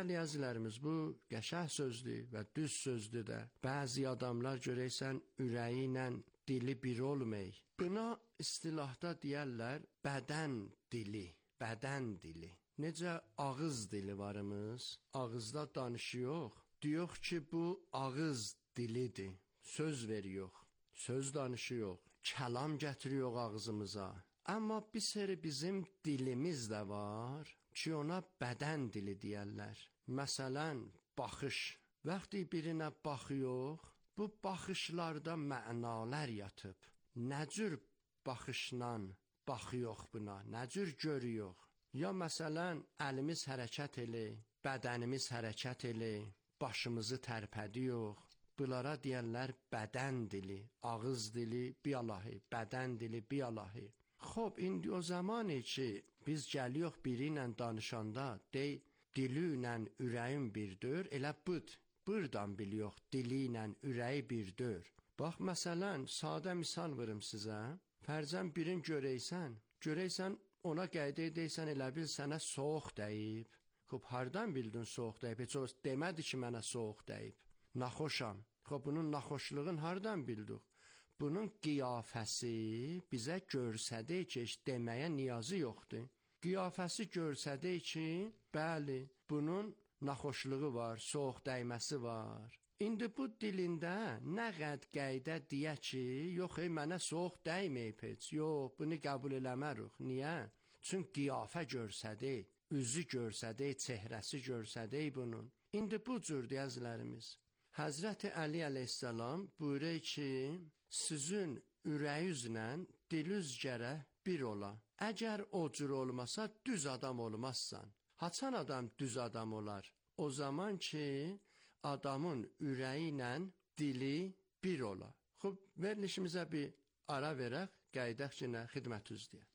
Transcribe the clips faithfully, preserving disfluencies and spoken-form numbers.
Bəli əzizlərimiz, bu qəşəng sözdür və düz sözdür də. Bəzi adamlar görəysən ürəyi ilə dili bir olmayı. Buna istilahda deyərlər bədən dili, bədən dili. Necə ağız dili varımız, ağızda danışıyor. Diyor ki bu ağız dilidir, söz veriyor, söz danışıyor, kəlam getiriyor ağzımıza. Amma bir seri bizim dilimiz də var ki ona bədən dili deyərlər. Məsələn, baxış. Vaxtı birinə baxıyor, bu baxışlarda mənalar yatıb. Nə cür baxışla baxıyor buna, nə cür görüyor? Ya məsələn, əlimiz hərəkət eləyir, bədənimiz hərəkət eləyir, başımızı tərpədiyor. Bunlara deyərlər bədən dili, ağız dili, bialahi, bədən dili, bialahi. Xob, indi o zamanı ki, biz gəliyox biri ilə danışanda, dey, dili ilə ürəyin birdir, elə bud, buradan biliyox, dili ilə ürəyi birdir. Bax, məsələn, sadə misal verim sizə, fərzən birin görəysən, görəysən, ona qayda edəysən, elə bil sənə soğuq dəyib. Xob, hardan bildin soğuq dəyib? Heç o demədi ki, mənə soğuq dəyib. Naxoşam. Xob, bunun naxoşluğun hardan bildik? Bunun qiyafəsi bizə görsədir ki, deməyə niyazı yoxdur. Qiyafəsi görsədir ki, bəli, bunun naxoşluğu var, soğuq dəyməsi var. İndi bu dilində nə qəd qayda deyə ki, yox, ey, mənə soğuq dəyməyib heç, yox, bunu qəbul eləmərük. Niyə? Çünki qiyafə görsədir, üzü görsədir, çehrəsi görsədir bunun. İndi bu cür deyəzlərimiz. Həzrəti Əli əleyhissalam buyuruyor ki, sizin ürəyinizlə diliniz gərək bir ola. Əgər o cür olmasa düz adam olmazsan. Haçan adam düz adam olar? O zaman ki, adamın ürəyi ilə dili bir ola. Xub, verilişimizə bir ara verək, qaydaq ki, nə xidmətüz deyə.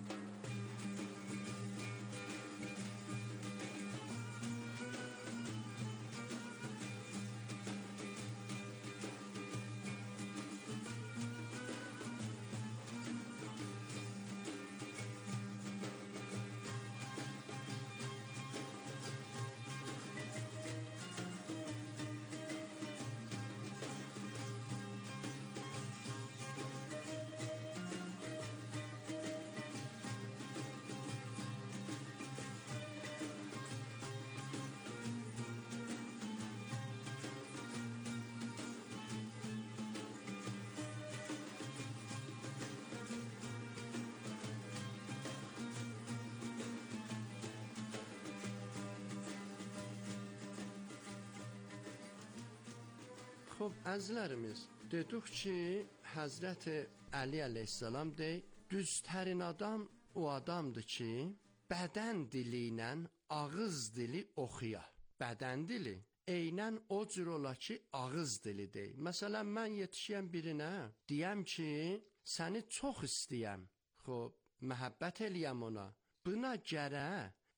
Xob, əzizlərimiz, dedik ki, Həzrəti Əli əleyhissalam dey, düztərin adam o adamdır ki, bədən dili ilə ağız dili oxuya. Bədən dili eynən o cür ola ki, ağız dili dey. Məsələn, mən yetişəyəm birinə, deyəm ki, səni çox istəyəm. Xob, məhəbbət eləyəm ona. Buna görə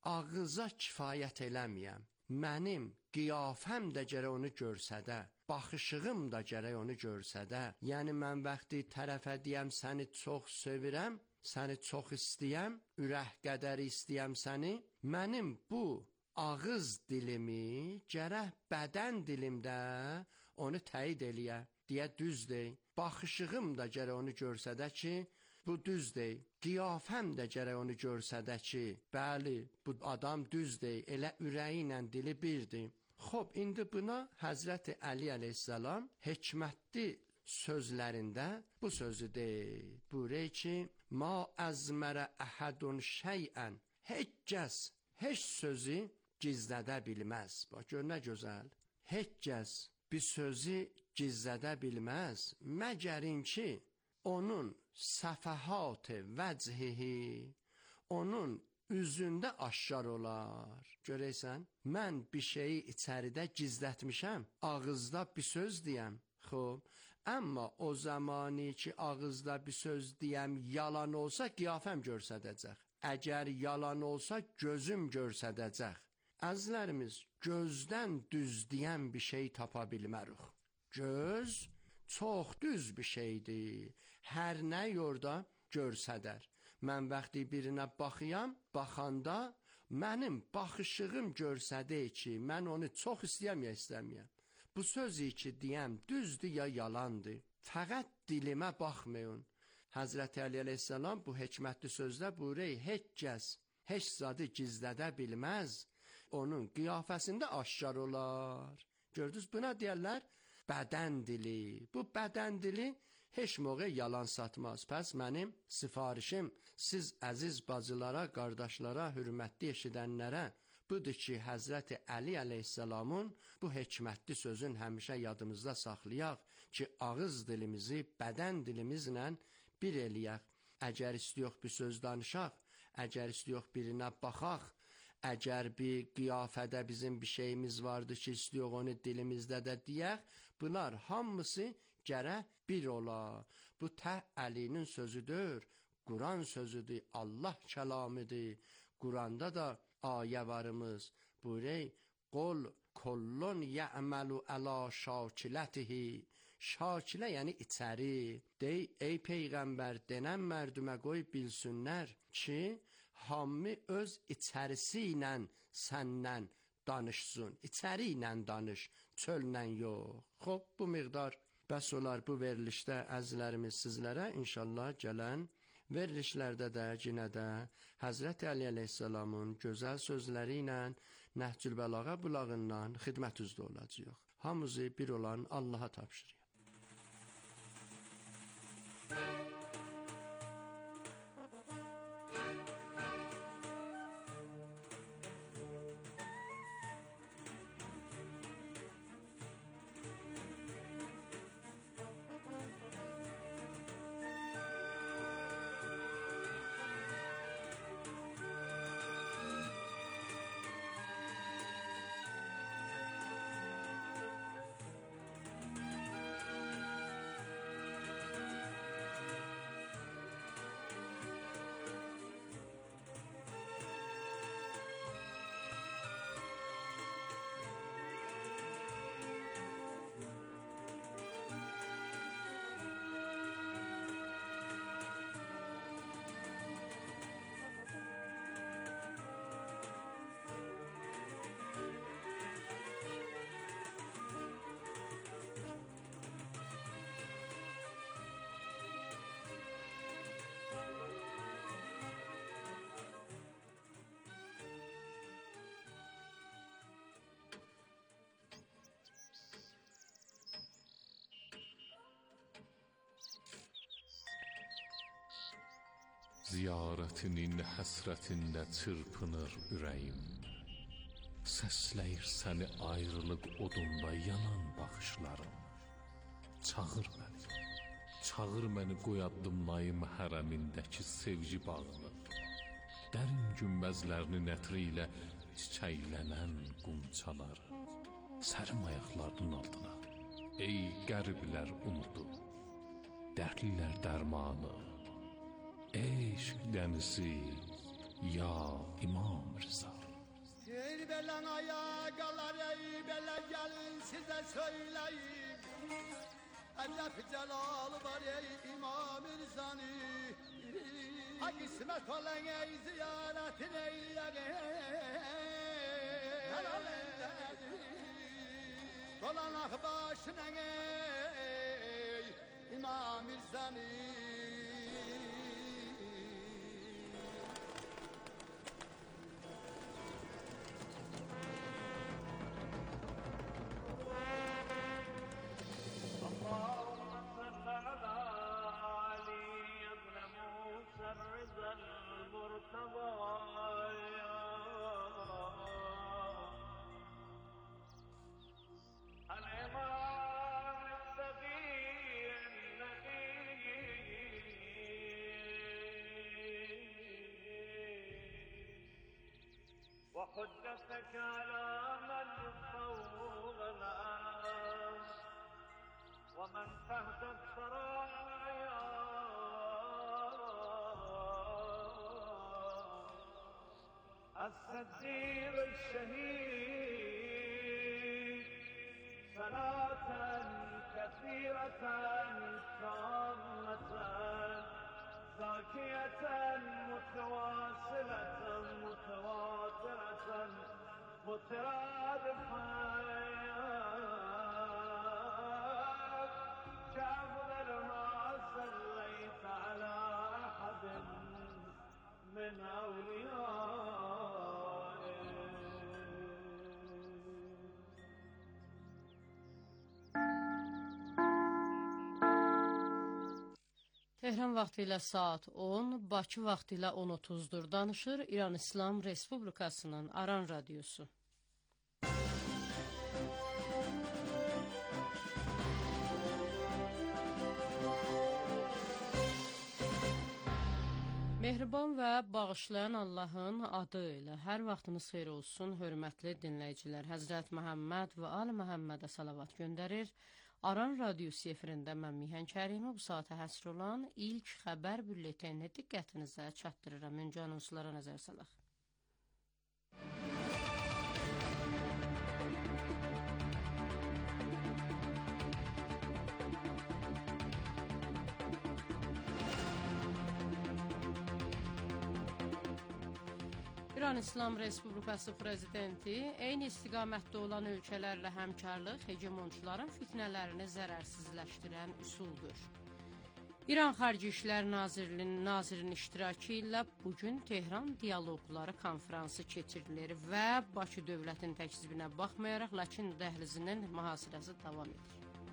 ağıza kifayət eləməyəm. Mənim qiyafəm də gərək onu görsədə, baxışığım da gərək onu görsədə. Yəni, mən vaxtı tərəfə deyəm, səni çox sevirəm, səni çox istəyəm, ürək qədər istəyəm səni. Mənim bu ağız dilimi gərək bədən dilimdə onu təyid eləyə, deyə düzdür. Baxışığım da gərək onu görsədə ki, bu düzdür. Qiyafəm də gərək onu görsədə ki, bəli, bu adam düzdür, elə ürəyi ilə dili birdir. Xob, indi buna Həzrəti Əli əleyhissalam hikmətli sözlərində bu sözü deyir. Buyuruyor ki, ma əzmərə əhədun şeyən, heç kəs, heç sözü gizlədə bilməz. Bax, gör nə gözəl. Heç kəs bir sözü gizlədə bilməz, məgərin ki, onun səfəhat-ı vəchihi, onun üzündə aşkar olar. Görəysən, mən bir şeyi içəridə gizlətmişəm, ağızda bir söz deyəm. Xob, amma o zamanı ki, ağızda bir söz deyəm, yalan olsa qiyafəm görsədəcək. Əgər yalan olsa gözüm görsədəcək. Əzizlərimiz, gözdən düz deyən bir şey tapa bilmərik. Göz çox düz bir şeydir. Hər nə yorda görsədər. Mən vaxtı birinə baxıyam, baxanda mənim baxışığım görsədi ki, mən onu çox istəyəm ya istəməyəm. Bu sözü ki deyəm düzdür ya yalandır. Fəqət dilimə baxmayın. Həzrəti Əli əleyhissalam bu hikmətli sözdə buyuruyor, heç kəs heç zadı gizlədə bilməz, onun qiyafəsində aşkar olar. Gördünüz, buna deyərlər bədən dili. Bu bədən dili heç moğə yalan satmaz. Pəs mənim sifarişim siz əziz bacılara, qardaşlara, hürmətli eşidənlərə budur ki, Həzrəti Əli əleyhissalamın bu hikmətli sözün həmişə yadımızda saxlayaq ki, ağız dilimizi bədən dilimizlə bir eləyək. Əgər istəyək bir söz danışaq, əgər istəyək birinə baxaq, əgər bir qiyafədə bizim bir şeyimiz vardı ki, istəyək onu dilimizdə də deyək, bunlar hamısı gərək bir ola. Bu tə Əlinin sözüdür, Quran sözüdür, Allah kəlamıdır. Quranda da ayə varımız, buyuruyor, qul kullun ya'malu ala şakilətihi. Şakilə yəni içəri. Dey, ey Peyğəmbər, denən mərdümə qoy bilsinlər ki, hamı öz içərisi ilə səndən danışsın. İçəri ilə danış, çöllə yox. Xob, bu miqdar bəs olar bu verilişdə əzizlərimiz sizlərə inşallah gələn verilişlərdə də yenə də Həzrəti Əli əleyhissalamın gözəl sözləri ilə Nəhcül Bəlağa bulağından xidmətinizdə olacaq. Hamımızı bir olan Allaha tapşırıq. Ziyarətinin həsrətində çırpınır ürəyim. Səsləyir səni ayrılıq odunda yanan baxışlarım. Çağır məni, çağır məni qoy addımlayım hərəmindəki sevgi bağını. Dərin günbəzlərinin ətri ilə çiçəklənən qumçalar. Sərim ayaqlarının altına, ey qəriblər umudu, dərdlilər dərmanı. Eşq dənizi, ya İmam Rıza. Ey belən ayaqalar, ey belə gəlin sizə söyləyim. Əcəb cəlalı var ey İmam Rızanı. Ha qismət olan ey ziyarətin eyləyək. Dolanaq başına ey İmam Rızanı. وحجتك على من فوق الناس ومن تحت الثرايا الصديق الشهيد صلاة كثيرة تامة زاكية متواصلة متواترة مترادفة كأفضل ما صليت على أحد من أوليائك. Tehran vaxtı ilə saat on, Bakı vaxtı ilə on otuzdur. Danışır İran İslam Respublikasının Aran Radiosu. Mehriban və bağışlayan Allahın adı ilə hər vaxtınız xeyir olsun, hörmətli dinləyicilər. Həzrət Məhəmməd və Ali Məhəmmədə salavat göndərir. Aran Radiosu efirində mən Mihən Kərimi bu saata həsr olan ilk xəbər bülletenini diqqətinizə çatdırıram. Öncə anonslara nəzər salaq. İran İslam Respublikası Prezidenti eyni istiqamətdə olan ölkələrlə həmkarlıq hegemonçuların fitnələrini zərərsizləşdirən üsuldur. İran Xarici İşlər Nazirliyinin nazirinin iştirakı ilə bugün Tehran Diyaloqları konfransı keçirilir və Bakı dövlətin təkzibinə baxmayaraq Laçin dəhlizinin mühasirəsi davam edir.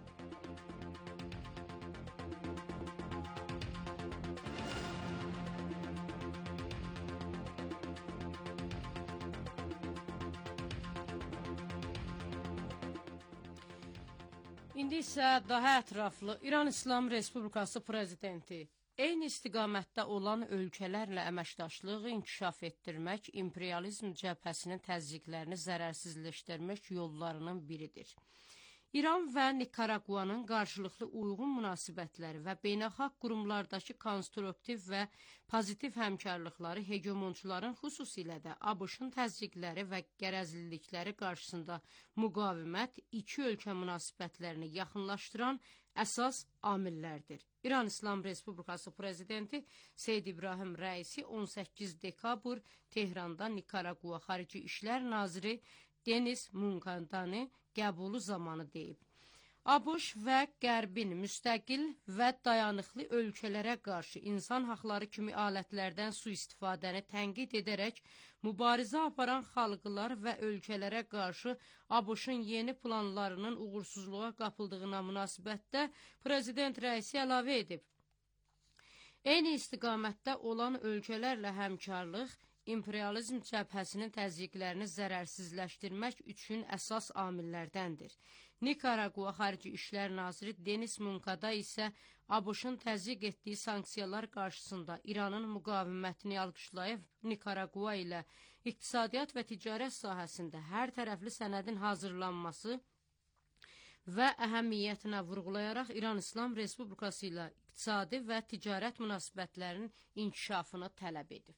İndi isə daha ətraflı İran İslam Respublikası Prezidenti eyni istiqamətdə olan ölkələrlə əməkdaşlığı inkişaf etdirmək imperializm cəbhəsinin təzyiqlərini zərərsizləşdirmək yollarının biridir. İran və Nikaraguanın qarşılıqlı uyğun münasibətləri və beynəlxalq qurumlardakı konstruktiv və pozitiv həmkarlıqları hegemonçuların xüsusilə də ABŞ-ın təzyiqləri və qərəzlilikləri qarşısında müqavimət iki ölkə münasibətlərini yaxınlaşdıran əsas amillərdir. İran İslam Respublikası Prezidenti Seyid İbrahim Rəisi on səkkiz dekabr Tehranda Nikaragua Xarici İşlər Naziri Denis Munkandani qəbulu zamanı deyib. ABŞ və Qərbin müstəqil və dayanıqlı ölkələrə qarşı insan haqları kimi alətlərdən sui-istifadəni tənqid edərək mübarizə aparan xalqlar və ölkələrə qarşı ABŞ-ın yeni planlarının uğursuzluğa qapıldığına münasibətdə Prezident Rəisi əlavə edib. Eyni istiqamətdə olan ölkələrlə həmkarlıq imperializm cəbhəsinin təzyiqlərini zərərsizləşdirmək üçün əsas amillərdəndir. Nikaragua Xarici İşlər Naziri Denis Munkada isə ABŞ-ın təzyiq etdiyi sanksiyalar qarşısında İranın müqavimətini alqışlayıb Nikaragua ilə iqtisadiyyat və ticarət sahəsində hər tərəfli sənədin hazırlanması və əhəmiyyətinə vurğulayaraq İran İslam Respublikası ilə iqtisadi və ticarət münasibətlərinin inkişafını tələb edib.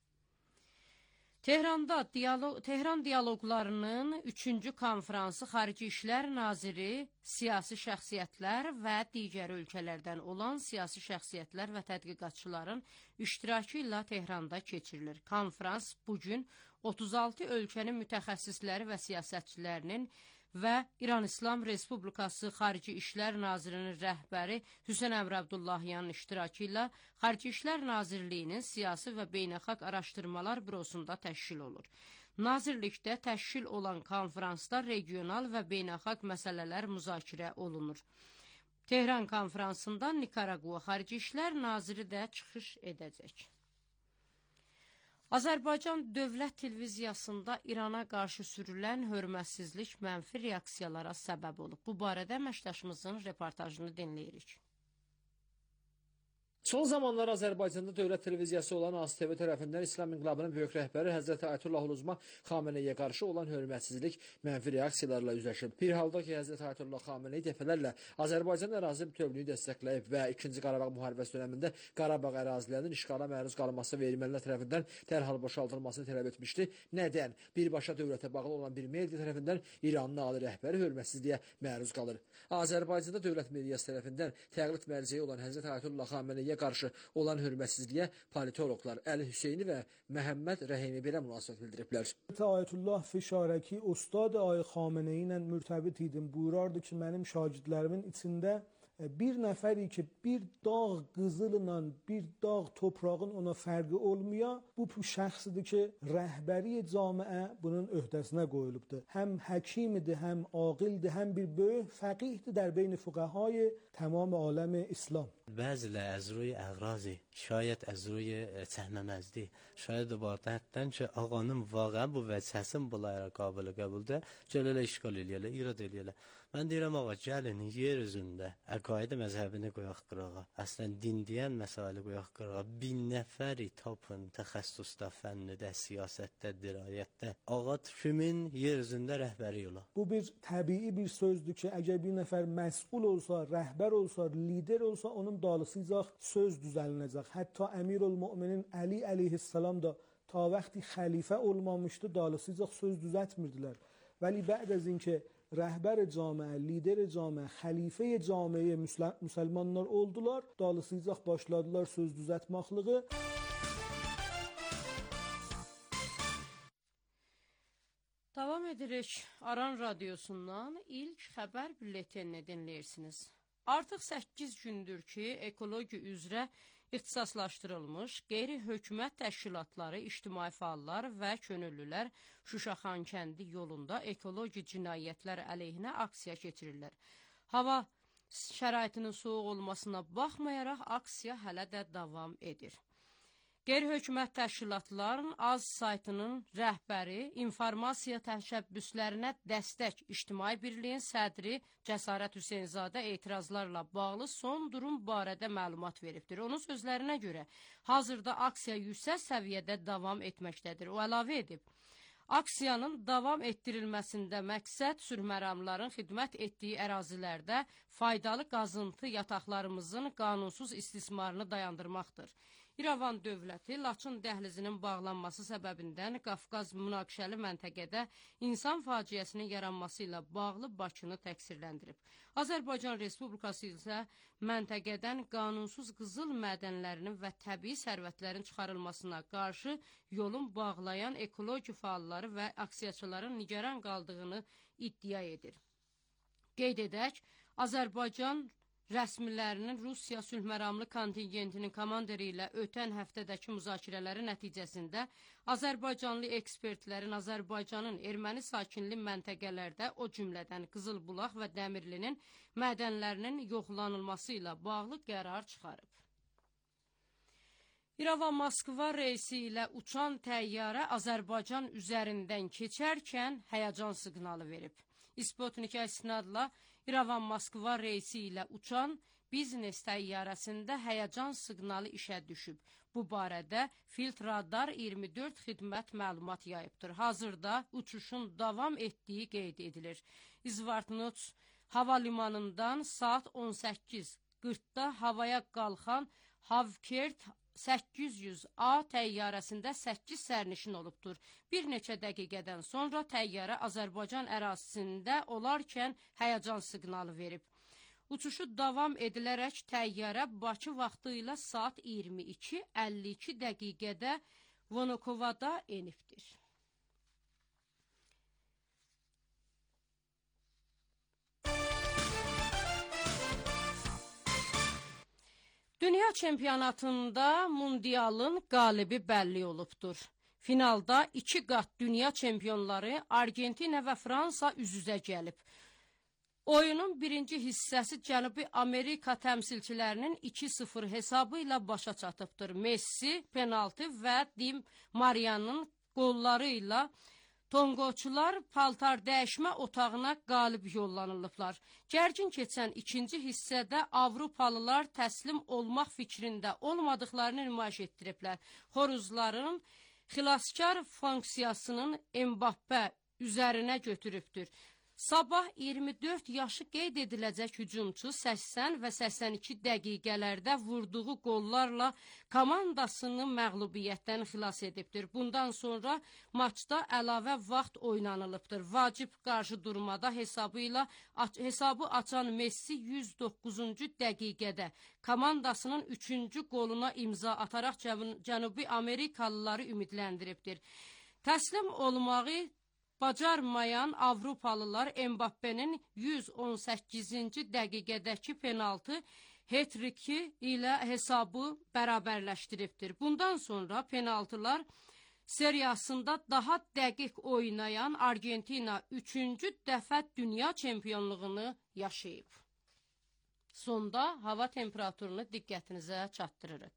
Tehranda diyalog, Tehran diyaloqlarının üçüncü konfransı Xarici İşlər Naziri, siyasi şəxsiyyətlər və digər ölkələrdən olan siyasi şəxsiyyətlər və tədqiqatçıların iştirakı ilə Tehranda keçirilir. Konfrans bugün otuz altı ölkənin mütəxəssisləri və siyasətçilərinin və İran İslam Respublikası Xarici İşlər Nazirinin rəhbəri Hüseyn Əmr Abdullahyanın iştirakı ilə Xarici İşlər Nazirliyinin Siyasi və Beynəlxalq Araşdırmalar Bürosunda təşkil olur. Nazirlikdə təşkil olan konfransda regional və beynəlxalq məsələlər müzakirə olunur. Tehran konfransında Nikaragua Xarici İşlər Naziri də çıxış edəcək. Azərbaycan Dövlət Televiziyasında İrana qarşı sürülən hörmətsizlik mənfi reaksiyalara səbəb olub. Bu barədə əməkdaşımızın reportajını dinləyirik. Son zamanlar Azərbaycanda dövlət televiziyası olan A S T V tərəfindən İslam İnqilabının böyük rəhbəri Həzrəti Ayətullah Uluzma Xameneyə qarşı olan hörmətsizlik mənfi reaksiyalarla üzləşib. Bir halda ki, Həzrəti Ayətullah Xameneyi dəfələrlə Azərbaycan ərazi bütövlüyünü dəstəkləyib və ikinci Qarabağ müharibəsi dönəmində Qarabağ ərazilərinin işğala məruz qalması və ermənilər tərəfindən dərhal boşaldılmasını tələb etmişdi. Nədən? Birbaşa dövlətə bağlı olan bir media tərəfindən İranın ali rəhbəri hörmətsizliyə məruz qalır. Azərbaycanda dövlət mediası tərəfindən təqlid mərcəyi olan Həzrəti Ayətullah Xameneyə Xameneyə qarşı olan hörmətsizliyə politoloqlar Əli Hüseyni və Məhəmməd Rəhimi belə münasibət bildiriblər. Ayətullah Fişarəki ustad Ay Xameneyi ilə mürtəbit idim. Buyurardı ki, mənim şagirdlərimin içində bir nəfəri ki, bir dağ qızılla bir dağ toprağın ona fərqi olmaya, bu şəxsidir ki, rəhbəri camiə bunun öhdəsinə qoyulubdur. Həm həkimidir, həm aqildir, həm bir böyük fəqihdir در بین فقهای تمام عالم اسلام. Bəzilə az روی əğrazi, şayət az روی çəhməməzdi, şayət ibarətdən ki, ağanın vaqiən bu vəzhəsin bunlara qabilə qəbuldə gələlə işgal eləyələ, irad eləyələ. Mən deyirəm, ağa, gəlin, yer üzündə əqaid məzhəbini qoyaq qırağa, əslən, din deyən məsələ qoyaq qırağa, bin nəfəri tapın təxəssüsdə, fənnidə, siyasətdə, dirayətdə, ağa kimin yer üzündə rəhbəri ola. Bu bir təbii bir sözdür ki, əgər bir nəfər məsul olsa, rəhbər olsa, lider olsa, onun dalısıyacaq söz düzəlinəcək. Hətta Əmirül-Müminin Əli əleyhissalam da ta vaxtı xəlifə olmamışdı, dalısıyacaq söz düzətmirdilər. Vəli bə'd az اینکه rəhbər camiə, lider camiə, xəlifə camiəyə müsəlmanlar oldular, dalısıyacaq başladılar söz düzətmaqlığı. Davam edirik. Aran radiosundan ilk xəbər bülletenini dinləyirsiniz. Artıq səkkiz gündür ki, ekologiya üzrə ixtisaslaşdırılmış qeyri-hökumət təşkilatları, ictimai fəallar və könüllülər Şuşaxan kəndi yolunda ekoloji cinayətlər əleyhinə aksiya keçirirlər. Hava şəraitinin soğuq olmasına baxmayaraq aksiya hələ də davam edir. Qeyri-hökumət təşkilatların Az saytının rəhbəri, informasiya təşəbbüslərinə dəstək İctimai Birliyin sədri Cəsarət Hüseynzadə etirazlarla bağlı son durum barədə məlumat veribdir. Onun sözlərinə görə, hazırda aksiya yüksək səviyyədə davam etməkdədir. O əlavə edib, aksiyanın davam etdirilməsində məqsəd sülhməramların xidmət etdiyi ərazilərdə faydalı qazıntı yataqlarımızın qanunsuz istismarını dayandırmaqdır. İrəvan dövləti Laçın dəhlizinin bağlanması səbəbindən Qafqaz münaqişəli məntəqədə insan faciəsinin yaranması ilə bağlı Bakını təqsirləndirib. Azərbaycan Respublikası isə məntəqədən qanunsuz qızıl mədənlərinin və təbii sərvətlərin çıxarılmasına qarşı yolun bağlayan ekoloji fəalları və aksiyaçıların nigaran qaldığını iddia edir. Qeyd edək, Azərbaycan rəsmilərinin Rusiya sülhməramlı kontingentinin komandiri ilə ötən həftədəki müzakirələri nəticəsində Azərbaycanlı ekspertlərin Azərbaycanın erməni sakinli məntəqələrdə, o cümlədən Qızılbulaq və Dəmirlinin mədənlərinin yoxlanılması ilə bağlı qərar çıxarıb. İrəvan-Moskva reysi ilə uçan təyyarə Azərbaycan üzərindən keçərkən həyəcan siqnalı verib. İsputnikə istinadla İrəvan-Moskva reysi ilə uçan biznes təyyarəsində həyəcan siqnalı işə düşüb. Bu barədə Filtradar iyirmi dörd xidmət məlumat yayıbdır. Hazırda uçuşun davam etdiyi qeyd edilir. İzvartnots hava limanından saat on səkkiz qırxda havaya qalxan Havkert səkkiz yüz A təyyarəsində səkkiz sərnişin olubdur. Bir neçə dəqiqədən sonra təyyarə Azərbaycan ərazisində olarkən həyəcan siqnalı verib. Uçuşu davam edilərək təyyarə Bakı vaxtı ilə saat iyirmi iki əlli iki dəqiqədə Vonokovada enibdir. Dünya çempionatında Mundialın qalibi bəlli olubdur. Finalda iki qat dünya çempionları Argentina və Fransa üz-üzə gəlib. Oyunun birinci hissəsi Cənubi Amerika təmsilçilərinin iki sıfır hesabı ilə başa çatıbdır. Messi, penaltı və Di Maria'nın qolları ilə Tonqoçular paltar dəyişmə otağına qalib yollanılıblar. Gərgin keçən ikinci hissədə Avropalılar təslim olmaq fikrində olmadıqlarını nümayiş etdiriblər. Xoruzların xilaskar funksiyasının Mbappé üzərinə götürübdür. Sabah iyirmi dörd yaşı qeyd ediləcək hücumçu səksən və səksən iki dəqiqələrdə vurduğu qollarla komandasını məğlubiyyətdən xilas edibdir. Bundan sonra maçda əlavə vaxt oynanılıbdır. Vacib qarşı durmada hesabı ilə hesabı açan Messi yüz doqquzuncu dəqiqədə komandasının üçüncü qoluna imza ataraq Cənubi Amerikalıları ümidləndiribdir. Təslim olmağı bacarmayan Avropalılar Mbappe'nin yüz on səkkizinci dəqiqədəki penaltı hat-triki ilə hesabı bərabərləşdiribdir. Bundan sonra penaltılar seriyasında daha dəqiq oynayan Argentina üçüncü dəfə dünya çempionluğunu yaşayıb. Sonda hava temperaturunu diqqətinizə çatdırırıq.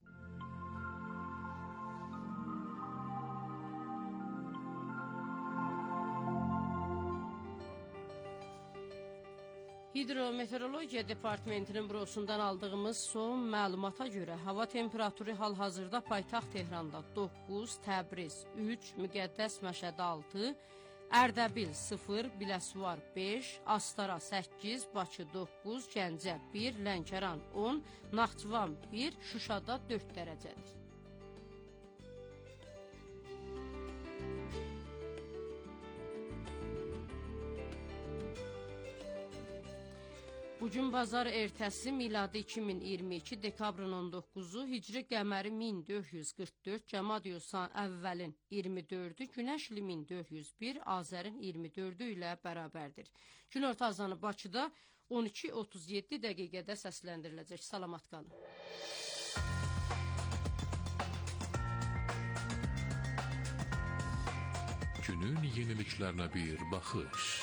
Hidrometeorologiya Departamentinin bürosundan aldığımız son məlumata görə hava temperaturu hal-hazırda paytaxt Tehranda doqquz, Təbriz üç, Müqəddəs Məşədə altı, Ərdəbil sıfır, Biləsuvar beş, Astara səkkiz, Bakı doqquz, Gəncə bir, Lənkəran on, Naxçıvan bir, Şuşada dörd dərəcədir. Bugün bazar ertəsi miladi iki min iyirmi iki dekabrın on doqquzu, hicri qəməri min dörd yüz qırx dörd, Cəmadiyosan əvvəlin iyirmi dördü, Günəşli min dörd yüz bir, Azərin iyirmi dördü ilə bərabərdir. Günorta azanı Bakıda on iki otuz yeddi dəqiqədə səsləndiriləcək. Salamat qalın. Günün yeniliklərinə bir baxış.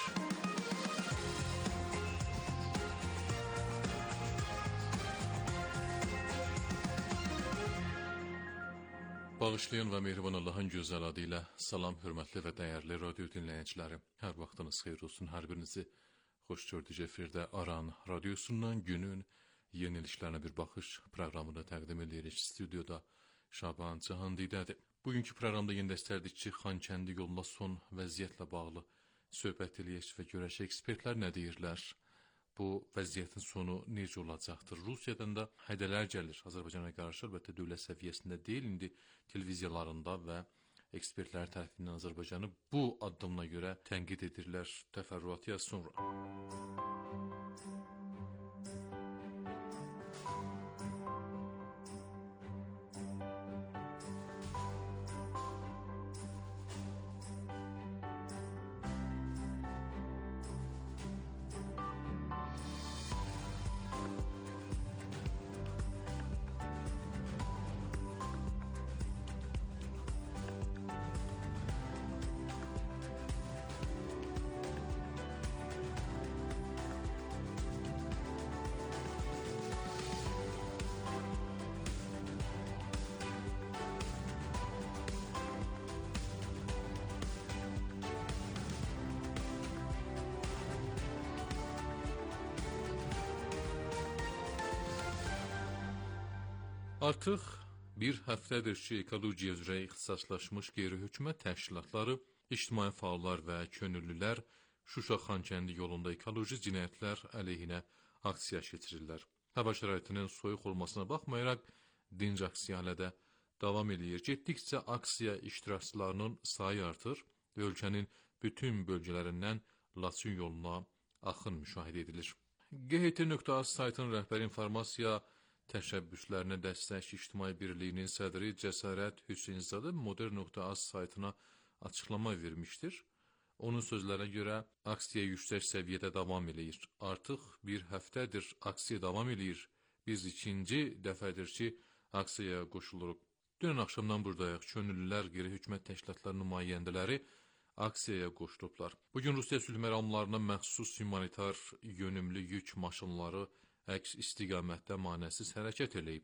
Bağışlayan və mehriban Allahın gözəl adı ilə salam, hörmətli və dəyərli radio dinləyiciləri. Hər vaxtınız xeyir olsun, hər birinizi xoş gördük efirdə Aran radiosundan günün yeniliklərinə bir baxış proqramını təqdim edirik. Stüdyoda Şaban Cahandidədir. Bugünkü proqramda yenə də istərdik ki, Xankəndi yoluna son vəziyyətlə bağlı söhbət eləyək və görək ekspertlər nə deyirlər. Bu vəziyyətin sonu necə olacaqdır? Rusiyadan da hədələr gəlir Azərbaycana qarşı, əlbəttə dövlət səviyyəsində deyil, indi televiziyalarında və ekspertlər tərəfindən Azərbaycanı bu addımına görə tənqid edirlər. Təfərrüatı az sonra. Artıq bir həftədir ki, ekologiya üzrə ixtisaslaşmış qeyri-hökumət təşkilatları, ictimai fəallar və könüllülər Şuşa-Xankəndi yolunda ekoloji cinayətlər əleyhinə aksiya keçirirlər. Hava şəraitinin soyuq olmasına baxmayaraq, dinc aksiya hələ də davam edir. Getdikcə aksiya iştirakçılarının sayı artır və ölkənin bütün bölgələrindən Laçın yoluna axın müşahidə edilir. G H T nöqtə az saytının rəhbəri informasiya təşəbbüslərinə dəstək İctimai Birliyinin sədri Cəsarət Hüseynzadə Modern nöqtə az saytına açıqlama vermişdir. Onun sözlərinə görə aksiya yüksək səviyyədə davam edir. Artıq bir həftədir aksiya davam edir. Biz ikinci dəfədir ki, aksiyaya qoşuluruq. Dünən axşamdan buradayıq. Könüllülər, qeyri-hökumət təşkilatları nümayəndələri aksiyaya qoşulublar. Bugün Rusiya sülh məramlarına məxsus humanitar yönümlü yük maşınları əks istiqamətdə manəsiz hərəkət eləyib.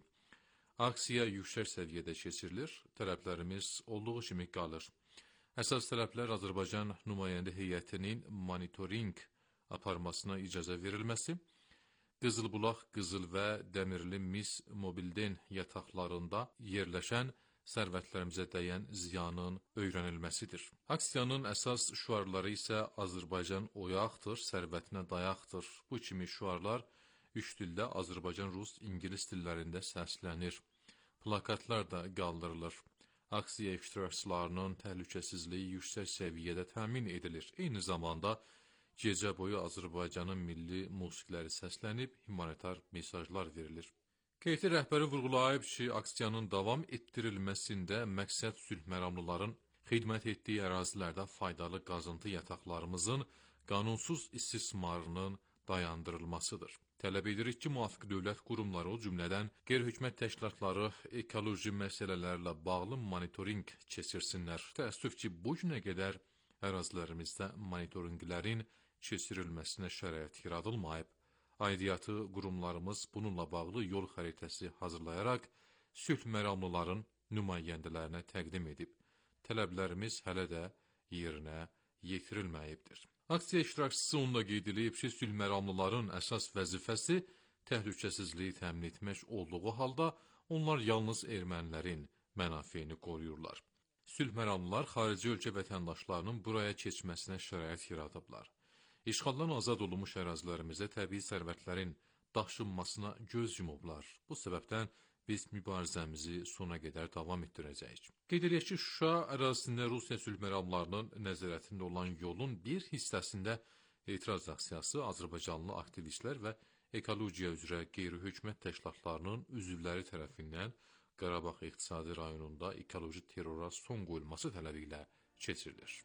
Aksiya yüksək səviyyədə keçirilir, tələblərimiz olduğu kimi qalır. Əsas tələblər Azərbaycan nümayəndə heyətinin monitoring aparmasına icazə verilməsi, Qızılbulaq, Qızıl və Dəmirli mis mobilden yataqlarında yerləşən sərvətlərimizə dəyən ziyanın öyrənilməsidir. Aksiyanın əsas şüarları isə Azərbaycan oyaqdır, sərvətinə dayaqdır. Bu kimi şüarlar üç dildə Azərbaycan, Rus, İngilis dillərində səslənir. Plakatlar da qaldırılır. Aksiya iştirakçılarının təhlükəsizliyi yüksək səviyyədə təmin edilir. Eyni zamanda gecə boyu Azərbaycanın milli musiqiləri səslənib, humanitar mesajlar verilir. K T rəhbəri vurğulayıb ki, aksiyanın davam etdirilməsində məqsəd sülh məramlıların xidmət etdiyi ərazilərdə faydalı qazıntı yataqlarımızın qanunsuz istismarının dayandırılmasıdır. Tələb edirik ki, müvafiq dövlət qurumları, o cümlədən qeyri-hökumət təşkilatları ekoloji məsələlərlə bağlı monitorinq keçirsinlər. Təəssüf ki, bu günə qədər ərazilərimizdə monitorinqlərin keçirilməsinə şərait yaradılmayıb. Aidiyyatı qurumlarımız bununla bağlı yol xəritəsi hazırlayaraq sülh məramlıların nümayəndələrinə təqdim edib. Tələblərimiz hələ də yerinə yetirilməyibdir. Aksiya iştirakçısı onunla qeyd edib ki, sülh məramlıların əsas vəzifəsi təhlükəsizliyi təmin etmək olduğu halda onlar yalnız ermənilərin mənafeyini qoruyurlar. Sülh məramlılar xarici ölkə vətəndaşlarının buraya keçməsinə şərait yaradıblar. İşğaldan azad olunmuş ərazilərimizdə təbii sərvətlərin daşınmasına göz yumublar. Bu səbəbdən biz mübarizəmizi sona qədər davam etdirəcəyik. Qeyd edək ki, Şuşa ərazisində Rusiya sülh məramlarının nəzarətində olan yolun bir hissəsində etiraz aksiyası Azərbaycanlı aktivistlər və ekologiya üzrə qeyri-hökumət təşkilatlarının üzvləri tərəfindən Qarabağ iqtisadi rayonunda ekoloji terrora son qoyulması tələbi ilə keçirilir.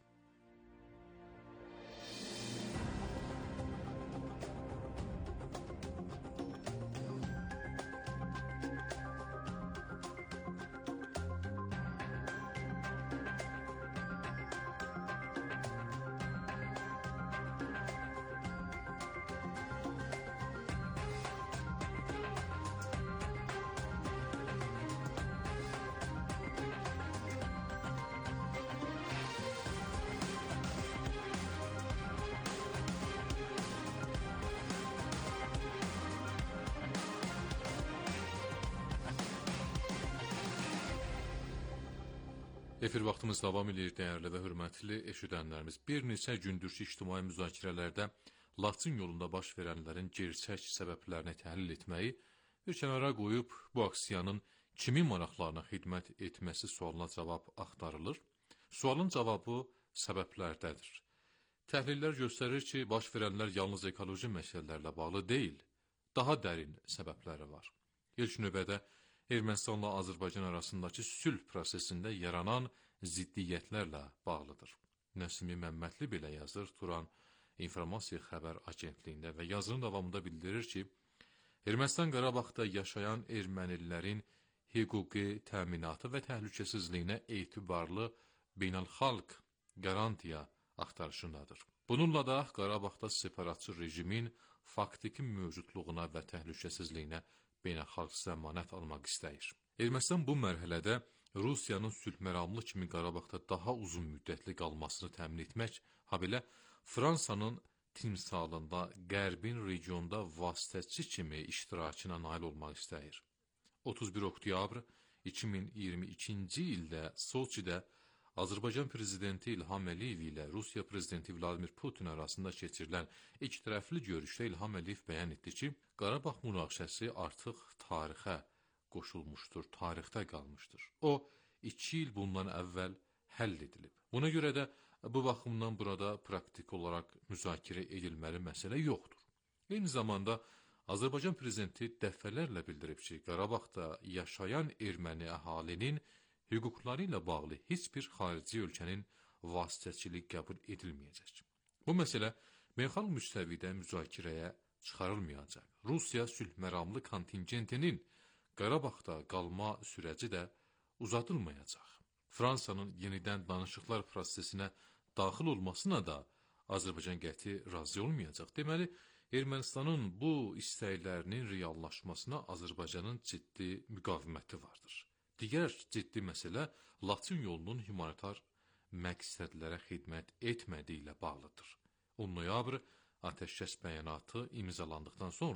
Efir vaxtımız davam edir, dəyərli və hörmətli eşidənlərimiz. Bir neçə gündür ki, ictimai müzakirələrdə Laçın yolunda baş verənlərin gerçək səbəblərini təhlil etməyi bir kənara qoyub bu aksiyanın kimin maraqlarına xidmət etməsi sualına cavab axtarılır. Sualın cavabı səbəblərdədir. Təhlillər göstərir ki, baş verənlər yalnız ekoloji məsələlərlə bağlı deyil, daha dərin səbəbləri var. İlk növbədə Ermənistanla Azərbaycan arasındakı sülh prosesində yaranan ziddiyyətlərlə bağlıdır. Nəsimi Məmmədli belə yazır Turan İnformasiya Xəbər Agentliyində və yazının davamında bildirir ki, Ermənistan Qarabağda yaşayan ermənilərin hüquqi təminatı və təhlükəsizliyinə etibarlı beynəlxalq qarantiya axtarışındadır. Bununla da Qarabağda separatçı rejimin faktiki mövcudluğuna və təhlükəsizliyinə beynəlxalq zəmanət almaq istəyir. Ermənistan bu mərhələdə Rusiyanın sülhməramlı kimi Qarabağda daha uzun müddətli qalmasını təmin etmək, habelə Fransanın timsalında Qərbin regionda vasitəçi kimi iştirakına nail olmaq istəyir. otuz bir oktyabr iki min iyirmi ikinci ildə Soçidə Azərbaycan prezidenti İlham Əliyev ilə Rusiya prezidenti Vladimir Putin arasında keçirilən ikitərəfli görüşdə İlham Əliyev bəyan etdi ki, Qarabağ münaqişəsi artıq tarixə qoşulmuşdur, tarixdə qalmışdır. O, iki il bundan əvvəl həll edilib. Buna görə də bu baxımdan burada praktik olaraq müzakirə edilməli məsələ yoxdur. Eyni zamanda Azərbaycan prezidenti dəfələrlə bildirib ki, Qarabağda yaşayan erməni əhalinin hüquqları ilə bağlı heç bir xarici ölkənin vasitəçilik qəbul edilməyəcək. Bu məsələ beynəlxalq müstəvidə müzakirəyə çıxarılmayacaq. Rusiya sülhməramlı kontingentinin Qarabağda qalma sürəci də uzadılmayacaq. Fransanın yenidən danışıqlar prosesinə daxil olmasına da Azərbaycan qəti razı olmayacaq. Deməli, Ermənistanın bu istəklərinin reallaşmasına Azərbaycanın ciddi müqaviməti vardır. Digər ciddi məsələ Laçın yolunun humanitar məqsədlərə xidmət etmədiyi ilə bağlıdır. on noyabr atəşkəs bəyanatı imzalandıqdan sonra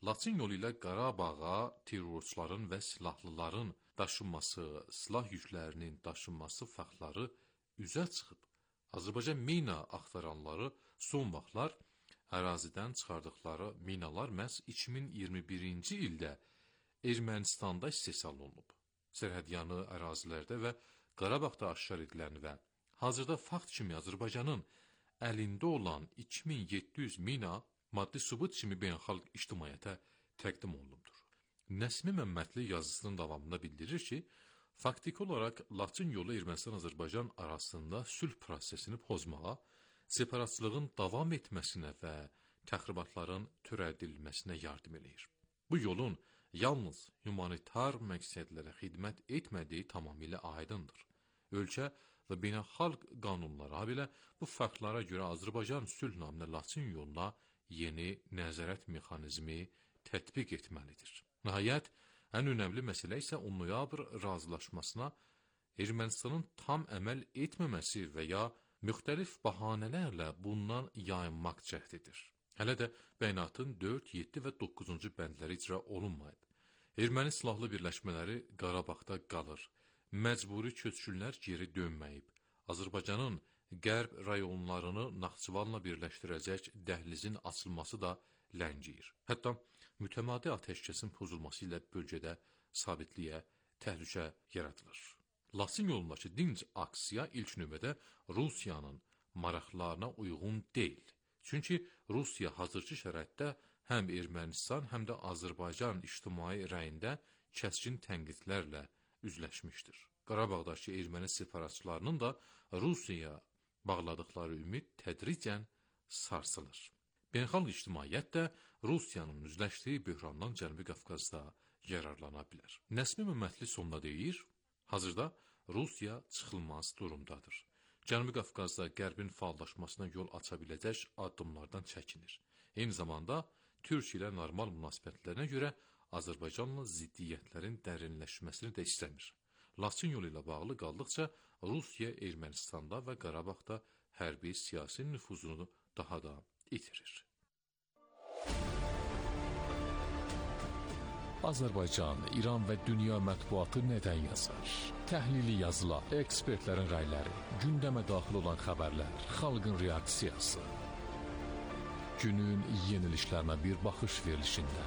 Laçın yolu ilə Qarabağa terrorçuların və silahlıların daşınması, silah yüklərinin daşınması faktları üzə çıxıb. Azərbaycan mina axtaranları son vaxtlar ərazidən çıxardıqları minalar məhz iki min iyirmi birinci ildə Ermənistanda istehsal olunub. Sərhədyanı ərazilərdə və Qarabağda aşkar edilən və hazırda fakt kimi Azərbaycanın əlində olan iki min yeddi yüz mina maddi sübut kimi beynəlxalq ictimaiyyətə təqdim olunubdur. Nəsmi Məmmədli yazısının davamında bildirir ki, faktiki olaraq Laçın yolu Ermənistan-Azərbaycan arasında sülh prosesini pozmağa, separatçılığın davam etməsinə və təxribatların törədilməsinə yardım eləyir. Bu yolun yalnız humanitar məqsədlərə xidmət etmədiyi tamamilə aydındır. Ölkə və beynəlxalq qanunlara, habelə bu faktlara görə Azərbaycan sülh naminə Laçın yoluna yeni nəzarət mexanizmi tətbiq etməlidir. Nəhayət, ən önəmli məsələ isə on noyabr razılaşmasına Ermənistanın tam əməl etməməsi və ya müxtəlif bahanələrlə bundan yayınmaq cəhdidir. Hələ də bəyanatın dörd, yeddi və doqquzuncu bəndləri icra olunmayıb. Erməni silahlı birləşmələri Qarabağda qalır. Məcburi köçkünlər geri dönməyib. Azərbaycanın qərb rayonlarını Naxçıvanla birləşdirəcək dəhlizin açılması da ləngiyir. Hətta mütəmadi atəşkəsin pozulması ilə bölgədə sabitliyə təhlükə yaradılır. Laçın yolundakı dinc aksiya ilk növbədə Rusiyanın maraqlarına uyğun deyil. Çünki Rusiya hazırki şəraitdə həm Ermənistan, həm də Azərbaycan ictimai rəyində kəskin tənqidlərlə üzləşmişdir. Qarabağdakı erməni separatçılarının da Rusiyaya bağladıqları ümid tədricən sarsılır. Beynəlxalq ictimaiyyət də Rusiyanın üzləşdiyi böhrandan Cənubi Qafqazda yararlana bilər. Nəsmi Məmmədli sonda deyir, hazırda Rusiya çıxılmaz durumdadır. Cənubi Qafqazda Qərbin faallaşmasına yol aça biləcək addımlardan çəkinir. Eyni zamanda Türkiyə ilə normal münasibətlərinə görə Azərbaycanla ziddiyyətlərin dərinləşməsini də istəmir. Laçın yolu ilə bağlı qaldıqca Rusiya Ermənistanda və Qarabağda hərbi siyasi nüfuzunu daha da itirir. Azərbaycan, İran və dünya mətbuatı nədən yazar? Təhlili yazılar, ekspertlərin rəyləri, gündəmə daxil olan xəbərlər, xalqın reaksiyası. Günün yenilişlərinə bir baxış verilişində.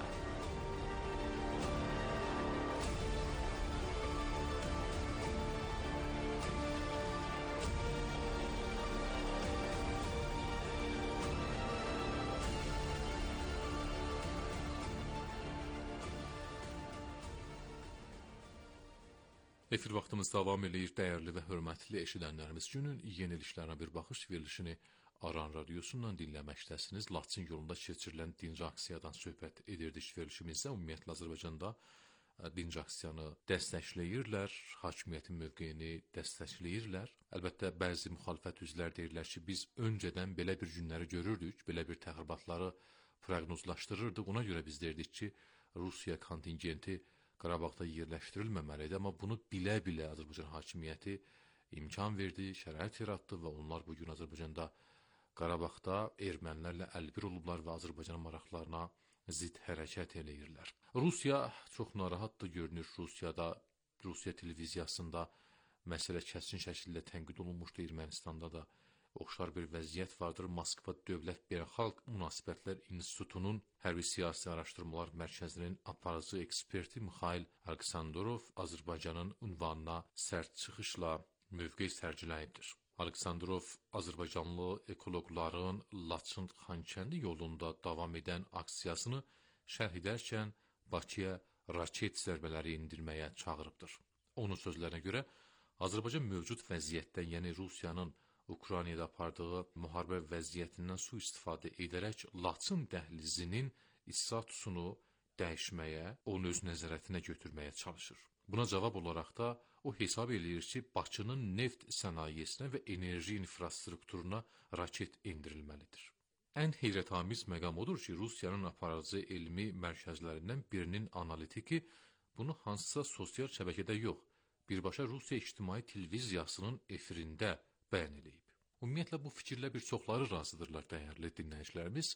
Efir vaxtımız davam edir, dəyərli və hörmətli eşidənlərimiz. Günün yenilişlərinə bir baxış verilişini Aran radiosundan dinləməkdəsiniz. Laçın yolunda keçirilən dinc aksiyadan söhbət edirdik verilişimizdə. Ümumiyyətlə Azərbaycanda dinc aksiyanı dəstəkləyirlər, hakimiyyətin mövqeyini dəstəkləyirlər. Əlbəttə, bəzi müxalifət üzvlər deyirlər ki, biz öncədən belə bir günləri görürdük, belə bir təxribatları proqnozlaşdırırdıq. Ona görə biz deyirdik ki, Rusiya kontingenti Qarabağda yerləşdirilməməlidir, amma bunu bilə-bilə Azərbaycan hakimiyyəti imkan verdi, şərait yaratdı və onlar bugün Azərbaycanda Qarabağda ermənilərlə əlbir olublar və Azərbaycan maraqlarına zid hərəkət eləyirlər. Rusiya çox narahatdır görünür. Rusiyada, Rusiya televiziyasında məsələ kəskin şəkildə tənqid olunmuşdu. Ermənistanda da oxşar bir vəziyyət vardır. Moskva Dövlət Beynəlxalq Münasibətlər İnstitutunun Hərbi Siyasi Araşdırmalar Mərkəzinin aparıcı eksperti Mixail Aleksandrov Azərbaycanın ünvanına sərt çıxışla mövqe sərgiləyibdir. Aleksandrov Azərbaycanlı ekoloqların Laçın-Xankəndi yolunda davam edən aksiyasını şərh edərkən Bakıya raket zərbələri endirməyə çağırıbdır. Onun sözlərinə görə Azərbaycan mövcud vəziyyətdən, yəni Rusiyanın Ukraynada apardığı müharibə vəziyyətindən sui-istifadə edərək Laçın dəhlizinin statusunu dəyişməyə, onu öz nəzarətinə götürməyə çalışır. Buna cavab olaraq da o hesab eləyir ki, Bakının neft sənayesinə və enerji infrastrukturuna raket endirilməlidir. Ən heyrətamiz məqam odur ki, Rusiyanın aparıcı elmi mərkəzlərindən birinin analitiki bunu hansısa sosial şəbəkədə yox, birbaşa Rusiya ictimai televiziyasının efirində bəyan eləyib. Ümumiyyətlə, bu fikirlə bir çoxları razıdırlar, dəyərli dinləyicilərimiz.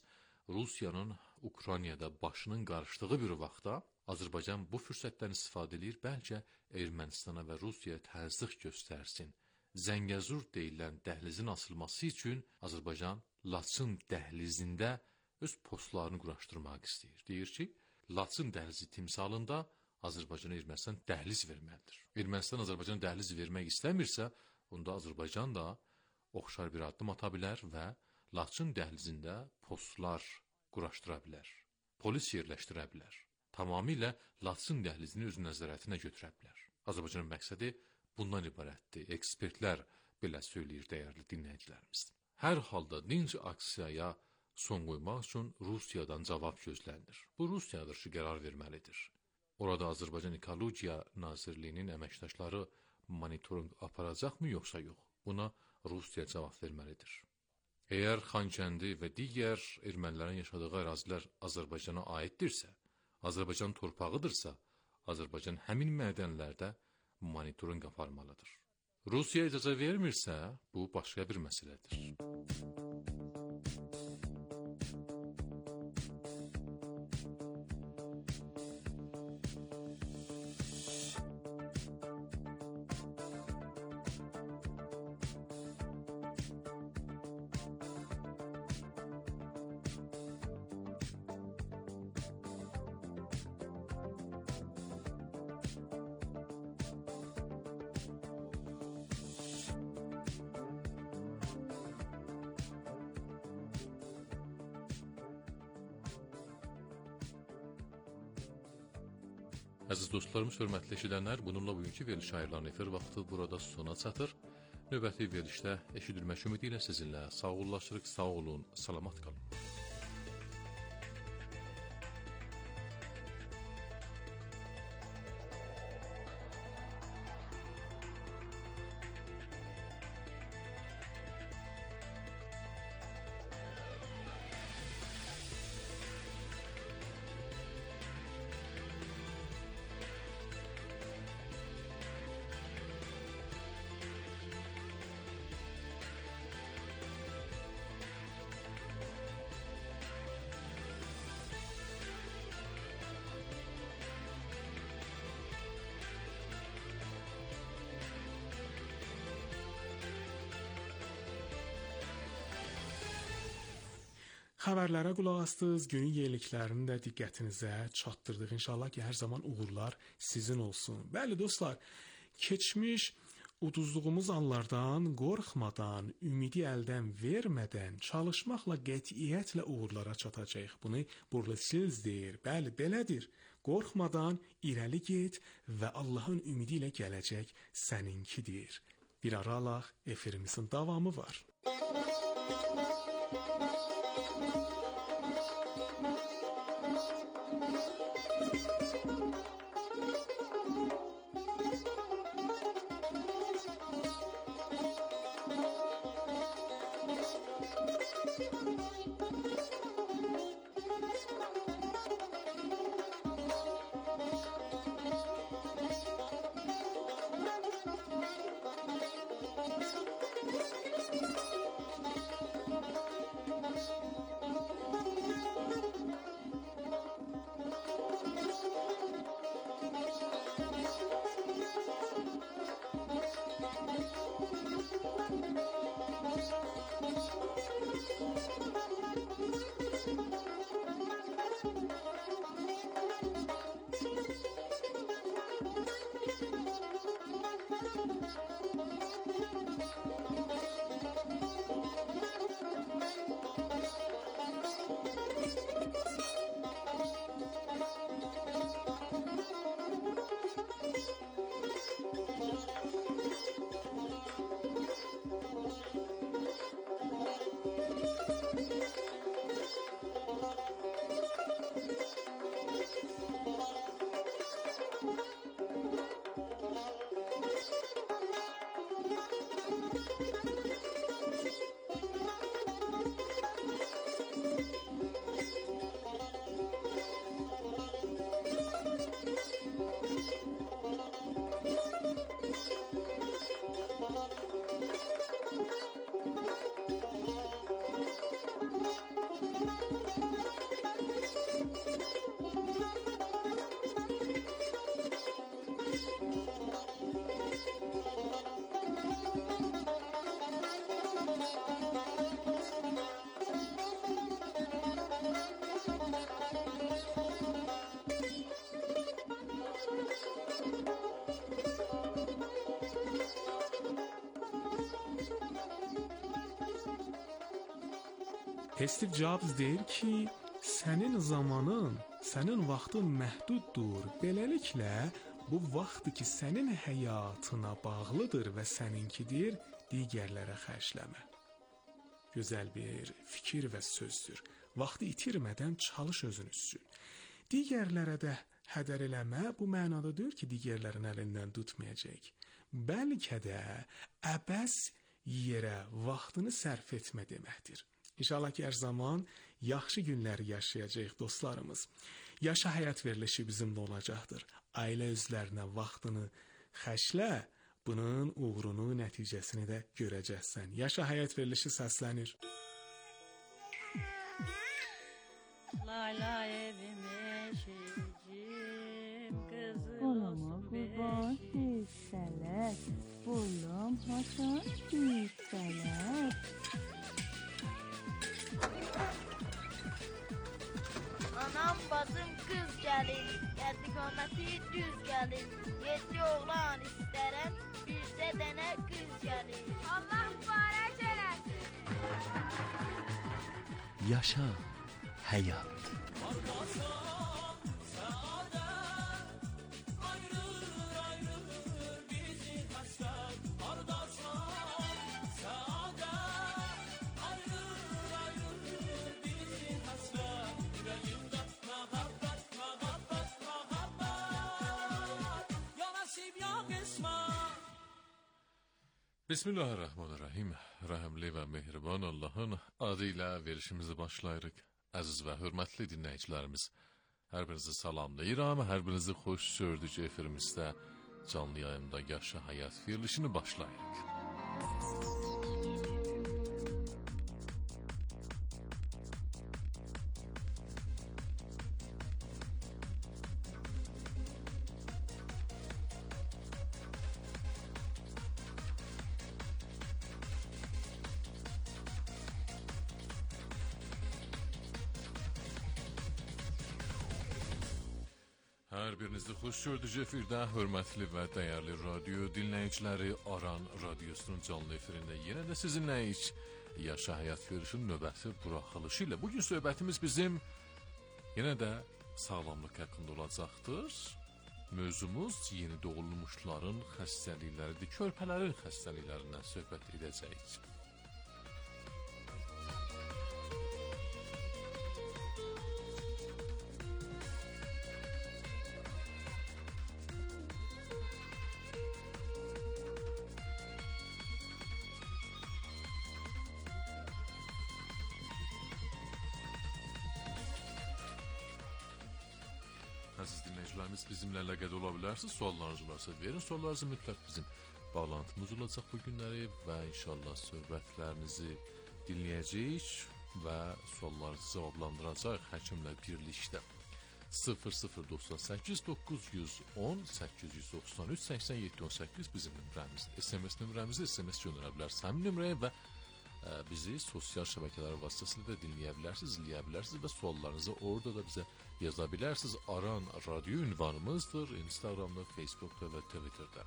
Rusiyanın Ukraynada başının qarışdığı bir vaxtda Azərbaycan bu fürsətdən istifadə edir, bəlkə Ermənistana və Rusiyaya təzyiq göstərsin. Zəngəzur deyilən dəhlizin açılması üçün Azərbaycan Laçın dəhlizində öz postlarını quraşdırmaq istəyir. Deyir ki, Laçın dəhlizi timsalında Azərbaycana Ermənistan dəhliz verməlidir. Ermənistan Azərbaycana dəhliz vermək istəmirsə, onda Azərbaycan da oxşar bir addım ata bilər və Laçın dəhlizində postlar quraşdıra bilər, polis yerləşdirə bilər. Tamamilə Laçın dəhlizini öz nəzarətinə götürə bilər. Azərbaycanın məqsədi bundan ibarətdir. Ekspertlər belə söyləyir, dəyərli dinləyicilərimiz. Hər halda dinc aksiyaya son qoymaq üçün Rusiyadan cavab gözlənilir. Bu Rusiyadır ki, qərar verməlidir. Orada Azərbaycan Ekologiya Nazirliyinin əməkdaşları monitorinq aparacaqmı, yoxsa yox? Buna Rusiya cavab verməlidir. Əgər Xankəndi və digər ermənilərin yaşadığı ərazilər Azərbaycana aiddirsə, Azərbaycan torpağıdırsa, Azərbaycan həmin mədənlərdə monitorinq aparmalıdır. Rusiya icazə vermirsə, bu başqa bir məsələdir. Əziz dostlarımız, hörmətli eşidənlər, bununla bugünkü veriliş ayırılan efir vaxtı burada sona çatır. Növbəti verilişdə eşidilmək ümidi ilə sizinlə sağollaşırıq. Sağ olun, salamat qalın. Xəbərlərə qulaq astınız, günün yeniliklərini də diqqətinizə çatdırdıq. İnşallah ki, hər zaman uğurlar sizin olsun. Bəli dostlar, keçmiş uduzduğumuz anlardan qorxmadan, ümidi əldən vermədən, çalışmaqla qətiyyətlə uğurlara çatacağıq. Bunu Burlesils deyir. Bəli, belədir. Qorxmadan irəli get və Allahın ümidi ilə gələcək səninkidir. Bir ara alaq, efirimizin davamı var. Steve Jobs deyir ki, sənin zamanın, sənin vaxtın məhduddur. Beləliklə, bu vaxt ki, sənin həyatına bağlıdır və səninkidir, digərlərə xərcləmə. Gözəl bir fikir və sözdür. Vaxtı itirmədən çalış özün üçün. Digərlərə də hədər eləmə, bu mənada deyir ki, digərlərin əlindən tutmayacaq. Bəlkə də əbəs yerə vaxtını sərf etmə deməkdir. İnşallah ki, hər zaman yaxşı günləri yaşayacaq dostlarımız. Yaşa həyat verilişi bizimlə olacaqdır. Ailə özlərinə vaxtını xərclə, bunun uğrunu, nəticəsini də görəcəksən. Yaşa həyat verilişi səslənir. Lay lay evim eşicim, kızım olsun beşik. Sələt, boyum hasan bir sələt. Anam bacım qız gəlir, qədi qaməti düz gəlir. Yeddi oğlan istərəm, bircə dənə qız gəlir. Allah mübarək eləsin. Yaşa həyat. Bismillahirrahmanirrahim. Rəhimli və mehriban Allahın adı ilə verişimizi başlayırıq. Əziz və hörmətli dinləyicilərimiz, hər birinizi salamlayıram, hər birinizi xoş gördük efirimizdə canlı yayımda Yaşa Həyat verilişini başlayırıq. Hər birinizi xoş gördük efirdə, hörmətli və dəyərli radio dinləyiciləri. Aran radiosunun canlı efirində yenə də sizinləyik. Yaşa həyat verilişinin növbəti buraxılışı ilə. Bugün söhbətimiz bizim yenə də sağlamlıq haqqında olacaqdır. Mövzumuz yeni doğulmuşların xəstəlikləridir, körpələrin xəstəliklərindən söhbət edəcəyik. Əziz dinləyicilərimiz, bizimlə əlaqədə ola bilərsiniz. Suallarınız varsa verin. Suallarınızı mütləq bizim bağlantımız olacaq bu günləri və inşallah söhbətlərinizi dinləyəcəyik və suallarınızı cavablandıracaq həkimlə birlikdə. sıfır sıfır doxsan səkkiz doqquz yüz on səkkiz yüz doxsan üç səksən yeddi on səkkiz bizim nömrəmizdir. S M S nömrəmizi S M S göndərə bilərsiniz həmin nömrəyə və bizi sosial şəbəkələr vasitəsilə də dinləyə bilərsiniz, izləyə bilərsiniz və suallarınızı orada da bizə yaza bilərsiniz. Aran radio ünvanımızdır. Instagramda, Facebookda və Twitterdə.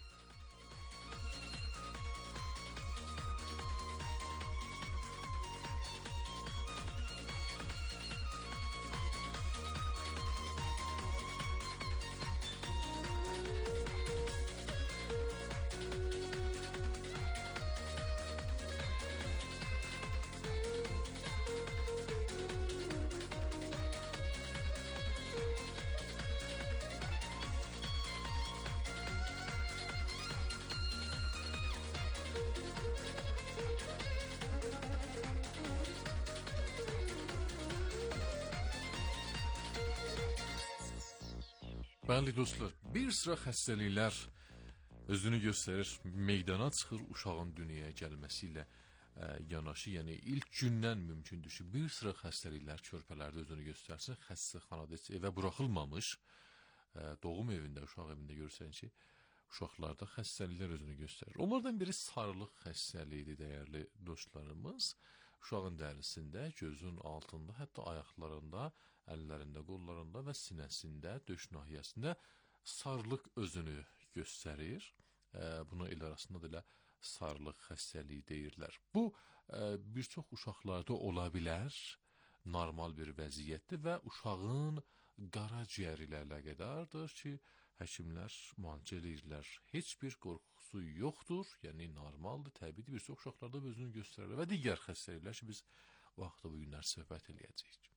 Bəli dostlar, bir sıra xəstəliklər özünü göstərir, meydana çıxır uşağın dünyaya gəlməsi ilə ə, yanaşı, yəni ilk gündən mümkündür ki, bir sıra xəstəliklər körpələrdə özünü göstərsin, xəstəxanada evə buraxılmamış, ə, doğum evində, uşaq evində görürsən ki, uşaqlarda xəstəliklər özünü göstərir. Onlardan biri sarılıq xəstəliyidir, dəyərli dostlarımız. Uşağın dərisində, gözün altında, hətta ayaqlarında, əllərində, qollarında və sinəsində, döş nahiyəsində sarılıq özünü göstərir. Buna el arasında da elə sarılıq xəstəliyi deyirlər. Bu ə, bir çox uşaqlarda ola bilər, normal bir vəziyyətdir və uşağın qaraciyəri ilə əlaqədardır ki, həkimlər müalicə edirlər. Heç bir qorxusu yoxdur, yəni normaldır, təbiidir, bir çox uşaqlarda özünü göstərir və digər xəstəliklər ki, biz vaxtda bu günlər söhbət eləyəcəyik.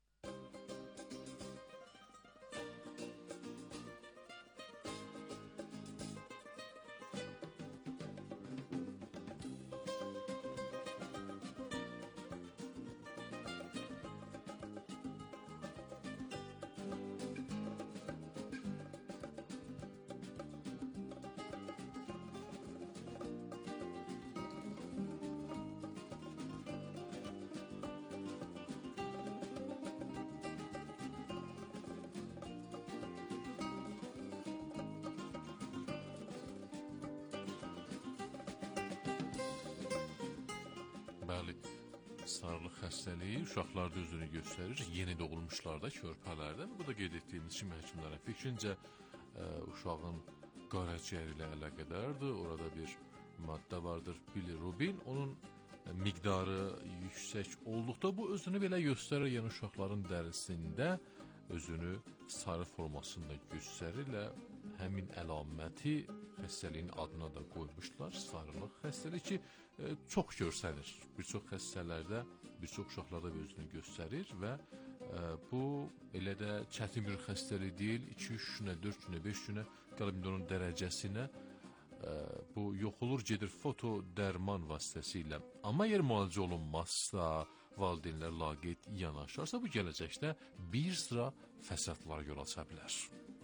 Bəli, sarılıq xəstəliyi uşaqlarda özünü göstərir, yeni doğulmuşlarda, körpələrdə. Bu da qeyd etdiyimiz kimi həkimlərin fikrincə ə, uşağın qaraciyəri ilə əlaqədardır. Orada bir maddə vardır, bilirubin. Onun miqdarı yüksək olduqda bu özünü belə göstərir, yəni uşaqların dərisində özünü sarı formasında göstərirlə həmin əlaməti xəstəliyin adına da qoymuşlar, sarılıq xəstəliyi ki, e, çox görsənir. Bir çox xəstələrdə, bir çox uşaqlarda özünü göstərir və e, bu elə də çətin bir xəstəlik deyil. iki üç günə, dörd günə, beş günə qalıb onun dərəcəsinə e, bu yox olur, gedir foto dərman vasitəsilə. Amma əgər müalicə olunmazsa, valideynlər laqeyd yanaşarsa, bu gələcəkdə bir sıra fəsadlara yol aça bilər.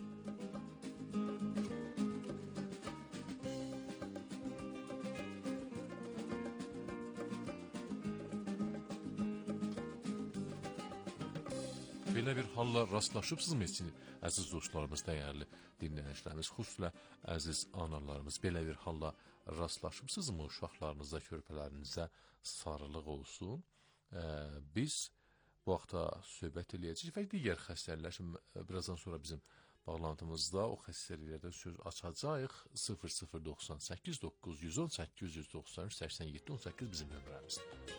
Belə bir halla rastlaşıbsınızmı için, əziz dostlarımız, dəyərli dinləyicilərimiz, xüsusilə əziz analarımız, belə bir halla rastlaşıbsınızmı uşaqlarınıza, körpələrinizə sarılıq olsun? Ee, biz bu vaxta söhbət eləyəcəyik və digər xəstəliklər, şimdi birazdan sonra bizim bağlantımızda o xəstəliklərdə söz açacağıq. sıfır sıfır doxsan səkkiz doqquz yüz on səkkiz yüz doxsan üç səksən yeddi on səkkiz bizim nömrəmizdir.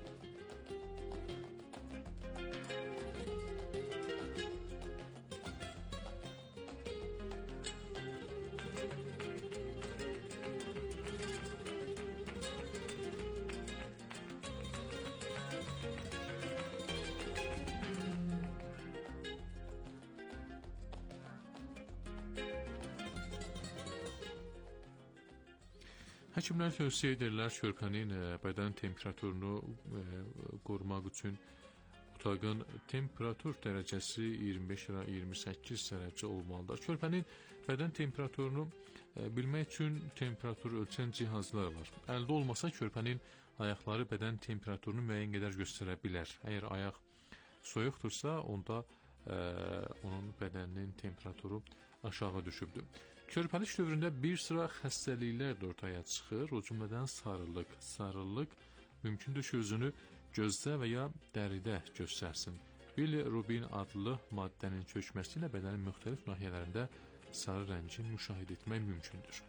Həkimlər tövsiyə edirlər körpənin e, bədən temperaturunu e, qorumaq üçün otağın temperatur dərəcəsi iyirmi beş ila iyirmi səkkiz dərəcə olmalıdır. Körpənin bədən temperaturunu e, bilmək üçün temperatur ölçən cihazlar var. Əldə olmasa körpənin ayaqları bədən temperaturunu müəyyən qədər göstərə bilər. Əgər ayaq soyuqdursa, onda e, onun bədəninin temperaturu aşağı düşübdür. Körpəlik dövründə bir sıra xəstəliklər də ortaya çıxır, o cümlədən sarılıq. Sarılıq mümkündür ki, özünü gözdə və ya dəridə göstərsin. Bilirubin adlı maddənin çökməsi ilə bədənin müxtəlif nahiyələrində sarı rəngin müşahidə etmək mümkündür.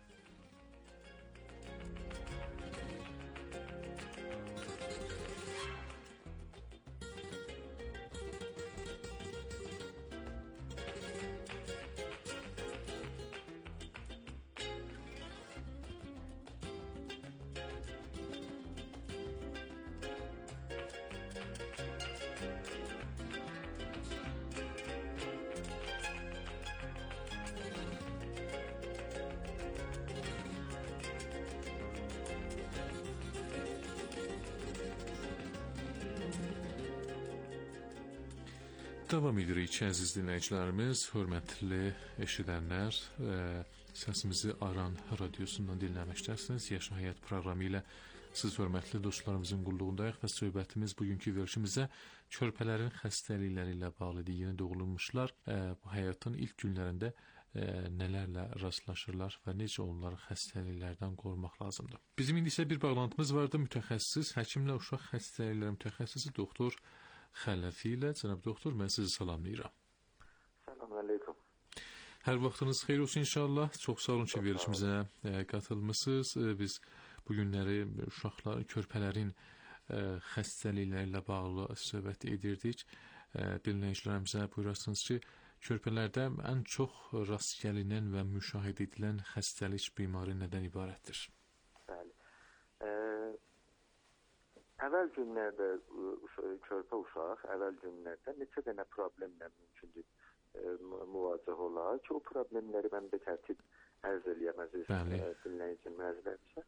Davam edirik, əziz dinləyicilərimiz, hörmətli eşidənlər, e, səsimizi Aran radiosundan dinləməkdərsiniz. Yaşa Həyat proqramı ilə siz hörmətli dostlarımızın qulluğundayıq və söhbətimiz bugünkü verilişimizə körpələrin xəstəlikləri ilə bağlıdır. Yeni doğulmuşlar e, bu həyatın ilk günlərində e, nələrlə rastlaşırlar və necə onları xəstəliklərdən qorumaq lazımdır. Bizim indi isə bir bağlantımız vardı, mütəxəssis, həkimlə uşaq xəstəlikləri mütəxəssisi doktor Xələfi ilə. Cənab doktor, mən sizi salamlayıram. Salam aleyküm. Hər vaxtınız xeyir olsun inşallah. Çox sağ olun ki, verilişimizə e, qatılmışsınız. E, biz bu günləri uşaqlar, körpələrin ə, xəstəlikləri ilə bağlı söhbət edirdik. Ə, dinləyicilərimizə buyurasınız ki, körpələrdə ən çox rast gəlinən və müşahidə edilən xəstəlik, bimari nədən ibarətdir? Bəli. Ə, əvvəl günlərdə körpə uşaq, əvvəl günlərdə neçə dənə problemlə mümkündür ə, müvaciə olar ki, o problemləri mən bir tərtib ərz eləyəm əziz dinləyici məzlərimizə.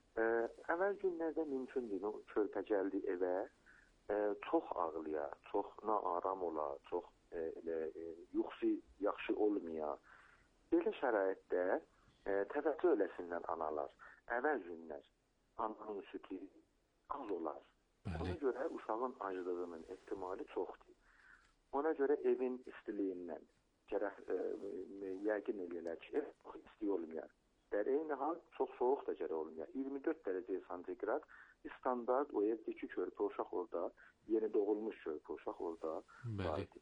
Əvvəl günlərdə mümkündür, o körpə gəldi evə, ə, çox ağlaya, çox naaram ola, çox elə yuxusu yaxşı olmaya. Belə şəraitdə e, təvəccüh eləsinlər analar. Əvvəl günlər ananın sütü az olar. Ona görə uşağın aclığının ehtimali çoxdur. Ona görə evin istiliyindən gərək e, yəqin eləyirlər ki, ev çox isti olmayar. Der eyni hal çox soğuk da gərək olmayar. iyirmi dörd dərəcə santigrat standart o evdeki körpə uşaq orada, yeni doğulmuş körpə uşaq orada vardır.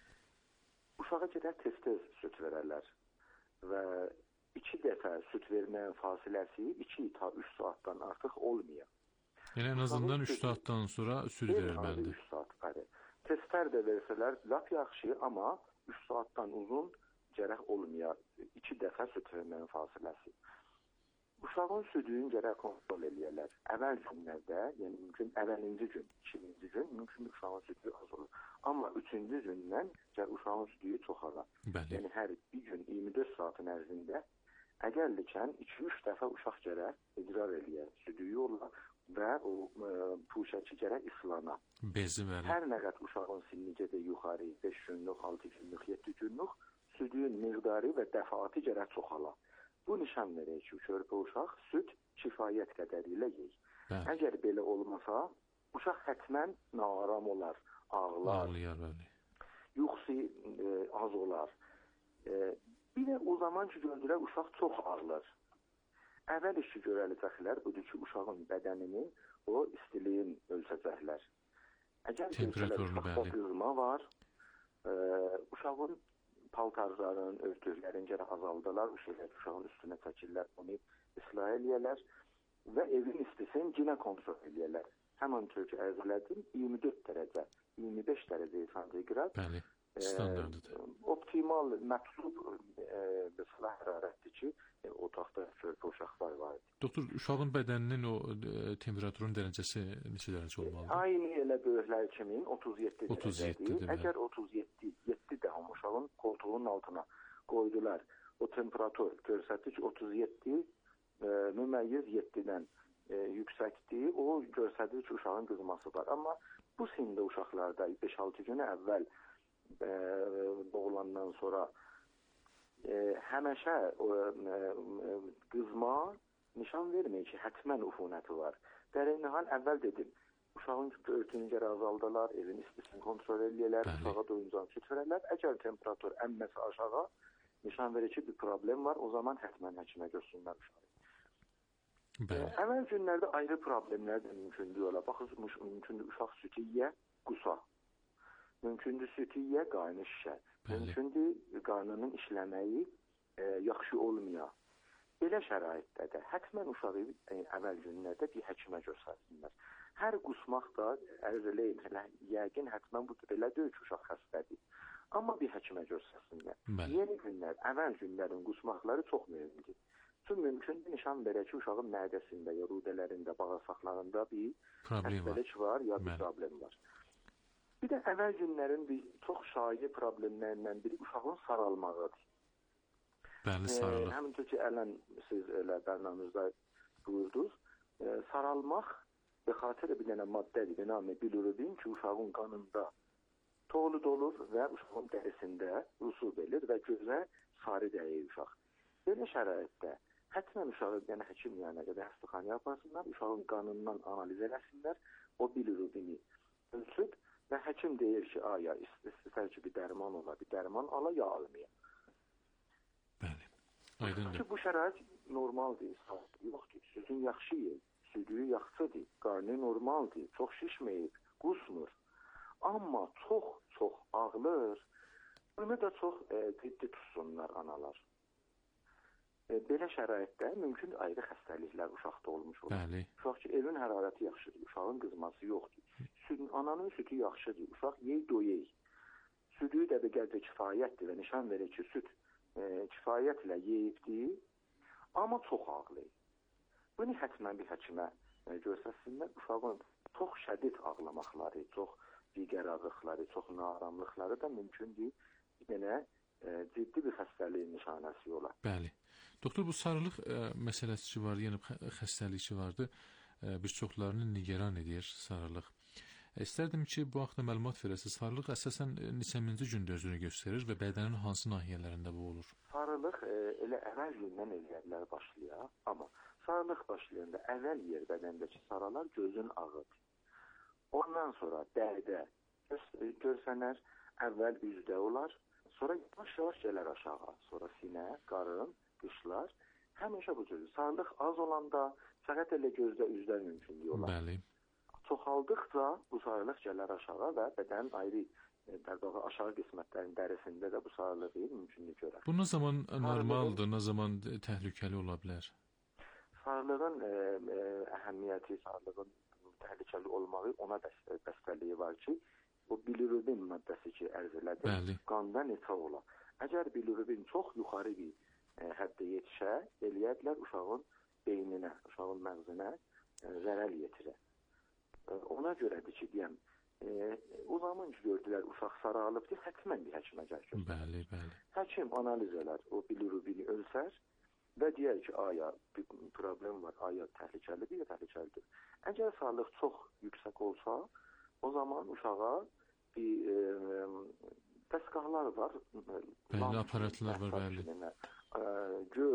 Uşağa gərək tez-tez süt verərlər və iki dəfə süt verməyin fasiləsi iki ta üç saatdan artıq olmuyor. Yəni en azından üç saatdan sonra süt verilməlidir. üç saat bəli. Testlər də versələr lap yaxşı, amma üç saatdan uzun gərək olmuyor. iki dəfə süt verməyin fasiləsi. Uşağın südüyün gərək kontrol eləyərlər. Əvvəl günlərdə, yəni mümkün əvvəlinci gün, ikinci gün mümkün uşağın südüyü az olur. Amma üçüncü gündən gər uşağın südüyü çoxalar. Yəni hər bir gün iyirmi dörd saatın ərzində əgərlikən iki üç dəfə uşaq gərək idrar eləyər, südüyü olar və o e, puşəki gərək islana. Bezi verir. Hər nə qədər uşağın sinni gedə yuxarı beş günlük, altı günlük, yeddi günlük südüyün miqdarı və dəfatı gərək çoxalar. Bu nişan verir ki, körpə uşaq süd kifayət qədərilə yeyir. Əgər belə olmasa, uşaq hətmən naaram olar, ağlar, ağlayar, bəli. Yuxusu e, az olar. E, bir də o zaman ki, gördülər, uşaq çox ağlar. Əvvəl işi görələcəklər, budur ki, uşağın bədənini, o istiliyin ölçəcəklər. Əgər temperaturunu, uşaqda qızma var, e, uşağın paltarların, örtüklərin gərək azaldılar, uşağın üstünə çəkirlər, onu ıslah eləyərlər və evin istisini yenə kontrol eləyərlər. Həmən tök ərz elədim, iyirmi dörd dərəcə, iyirmi beş dərəcə santigrat bəli, standartıdır. E, optimal, mətlub e, silah hərarətdir ki, e, otaqda körpə uşaqlar var. Doktor, uşağın bədəninin o e, temperaturun dərəcəsi neçə dərəcə olmalıdır? Aynı elə böyüklər kimin otuz yeddi dərəcədir. Əgər otuz yeddi dəhm uşağın koltuğunun altına qoydular, o temperatur görsətdi ki, otuz yeddi e, müməyyiz yeddidən e, yüksəkdir, o görsədir ki, uşağın qızması var. Amma bu sində uşaqlarda beş altı günə əvvəl e, doğulandan sonra e, həməşə o, e, qızma nişan vermir ki, hətmən ufunəti var. Dərəyin hal əvvəl dedim, uşağın örtünü gərək azaldılar, evin istisini kontrol eləyərlər, uşağa doyuncan süt verərlər. Əgər temperatur ənməsi aşağı nişan verir ki, bir problem var, o zaman hətmən həkimə görsünlər uşağı. E, əvvəl günlərdə ayrı problemlər də mümkündür ola. Baxın, mümkündür uşaq sütü yiyə, qusa. Mümkündür sütü yiyə, qarnı şişə. Mümkündür qarnının işləməyi e, yaxşı olmaya. Belə şəraitdə də hətmən uşağı e, əvvəl günlərdə bir həkimə göstərsinlər. Hər qusmaq da ərz eləyim, yəqin hətmən bu belə deyil ki, uşaq xəstədir. Amma bir həkimə göstərsinlər. Yeni günlər, əvvəl günlərin qusmaqları çox mühümdür. Çünki mümkündür nişan verək ki, uşağın mədəsində, ya rudələrində, bağırsaqlarında bir xəstəlik var, ya bir problem var. Bir də əvvəl günlərin bir çox şayi problemlərindən biri uşağın saralmağıdır. Bəli, sarılır. E, həmin ki, ələn siz elə bərnamızda buyurdunuz. E, saralmaq və xatirə bir dənə maddədir, benamı bilirubin ki, uşağın qanında toğlu olur və uşağın dərisində rusub edir və gözə sarı dəyir uşaq. Belə şəraitdə hətmən uşağı yəni həkim yanına qədər xəstəxanaya aparsınlar, uşağın qanından analiz eləsinlər, o bilirubini ölçüb və həkim deyir ki, aya istəsər ki, bir dərman ola, bir dərman ala, ya almaya. Bəli, aydındır. Bu şərait normaldır, yoxdur, südün yaxşıyır, südüyü yaxşıdır, qarnı normaldır, çox şişməyib, qusmur. Amma çox, çox ağlır, bunu da çox e, ciddi tutsunlar analar. E, belə şəraitdə mümkün ayrı xəstəliklər uşaqda olmuş olur. Bəli. Uşaq ki, evin hərarəti yaxşıdır, uşağın qızması yoxdur. Süd, ananın sütü yaxşıdır, uşaq yey doyey. Südü də bəgəlcə kifayətdir və nişan verir ki, süt e, kifayətlə yeyibdir, amma çox ağlayır. Bunu hətmən bir həkimə e, göstərsinlər, uşağın çox şədid ağlamaqları, çox digərarlıqları, çox naramlıqları da mümkündür. Yenə e, ciddi bir xəstəliyin nişanəsi olar. Bəli. Doktor, bu sarılıq ə, məsələsi ki vardı, yəni xəstəlik ki vardı, ə, bir çoxlarını nigeran edir sarılıq. İstərdim ki, bu haqda məlumat verəsiniz. Sarılıq əsasən neçəminci gündə özünü göstərir və bədənin hansı nahiyələrində bu olur? Sarılıq e, elə əvvəl gündən eləyərlər başlayır, amma sarılıq başlayanda əvvəl yer bədəndəki saralar gözün ağıdır. Ondan sonra dəridə görsənər, əvvəl üzdə olar, sonra yavaş-yavaş gələr aşağı, sonra sinə, qarın, qışlar, həmişə bu cür. Sarılıq az olanda fəqət elə gözdə üzdə mümkünlük olar. Bəli. Çoxaldıqca bu sarılıq gələr aşağı və bədənin ayrı dərdağı aşağı qismətlərin dərisində də bu sarılığı mümkünlük görər. Bu nə zaman normaldır, nə zaman təhlükəli ola bilər? Sarılığın e, e, əhəmiyyəti, sarılığın təhlükəli olmağı ona bəstəliyi var ki, o bilirubin maddəsi ki, ərz elədir, Bəli. qanda neçə ola. Əgər bilirubin çox yuxarı bir e, həddə yetişə, eləyədilər uşağın beyninə, uşağın məğzinə e, zərər yetirə. E, ona görədir ki, deyəm, e, o zaman ki, gördülər uşaq saralıbdır, hətmən bir həkimə gəlir. Bəli, bəli. Həkim analiz elər, o bilirubini ölsər və deyər ki, aya bir problem var, aya təhlükəlidir, ya təhlükəlidir. Əgər sağlıq çox yüksək olsa, o zaman uşağa bir e, dəstgahlar var. Bəli, aparatlar var, bəli. E, gö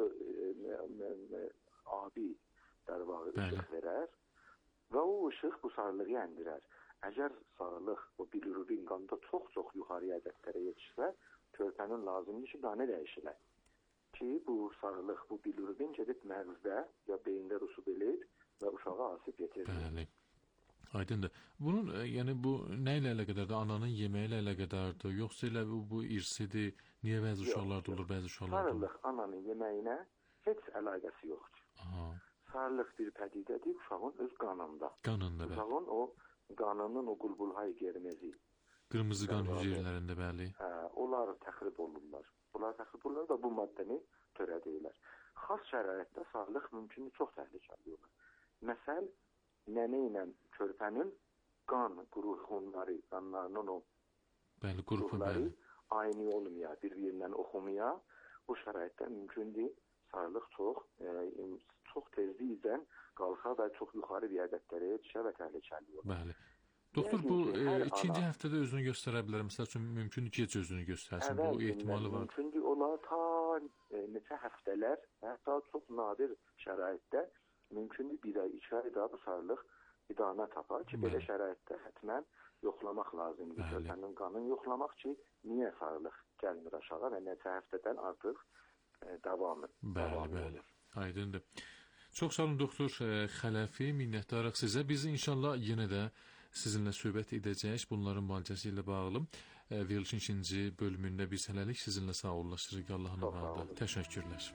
e, abi dərvağı ışıq verər və o ışıq bu sarılığı endirər. Əgər sarılıq o bilirubin qanda çox-çox yuxarı ədədlərə yetişsə, körpənin lazımdır ki, qanı dəyişilər. Ki, bu sarılıq, bu bilirubin gedib məğzdə ya beyində rüsub edir və uşağa asib yetirir. Bəli. Aydındır. Bunun, yəni bu nə ilə əlaqədardır? Ananın yeməyi ilə əlaqədardır, yoxsa elə bu, bu irsidir? Niyə bəzi uşaqlarda olur, bəzi uşaqlarda olur? Sarılıq ananın yeməyinə heç əlaqəsi yoxdur. Aha. Sarılıq bir pədidədir uşağın öz qanında. Qanında, bəli. Uşağın o qanının o qulbulhay germezi. Qırmızı qan hüceyrələrində, bəli. Hə, onlar təxrib olurlar. Bunlar təxrib olurlar və bu maddəni törədirlər. Xas şəraitdə sarılıq mümkün çox təhlükəli olur. Məsəl, nənə ilə körpənin qan qruxunları, qanlarının o bəli, qruxları aynı olmaya, bir-birindən oxumaya, bu şəraitdə mümkündür. Sarılıq çox, e, çox tezliklə qalxa və çox yuxarı bir ədədlərə yetişə və təhlükəli olur. Bəli. Doktor, bu e, ikinci ana, həftədə özünü göstərə bilər. Məsəl üçün, mümkündür ki, gec özünü göstərsin. Bu ehtimalı var. Mümkündür, olar ta e, neçə həftələr, hətta çox nadir şəraitdə mümkündür bir ay, iki ay daha bu sarılıq idamə tapar ki, belə şəraitdə hətmən yoxlamaq lazımdır. Körpənin qanını yoxlamaq ki, niyə sarılıq gəlmir aşağı və neçə həftədən artıq e, davamı. Bəli, davamı bəli. Olur. Aydındır. Çox sağ olun, doktor Xələfi, minnətdarıq sizə. Biz inşallah yenə də sizinlə söhbət edəcəyik bunların müalicəsi ilə bağlı. Verilişin ikinci bölümündə biz hələlik sizinlə sağollaşırıq. Allahın adı. Təşəkkürlər.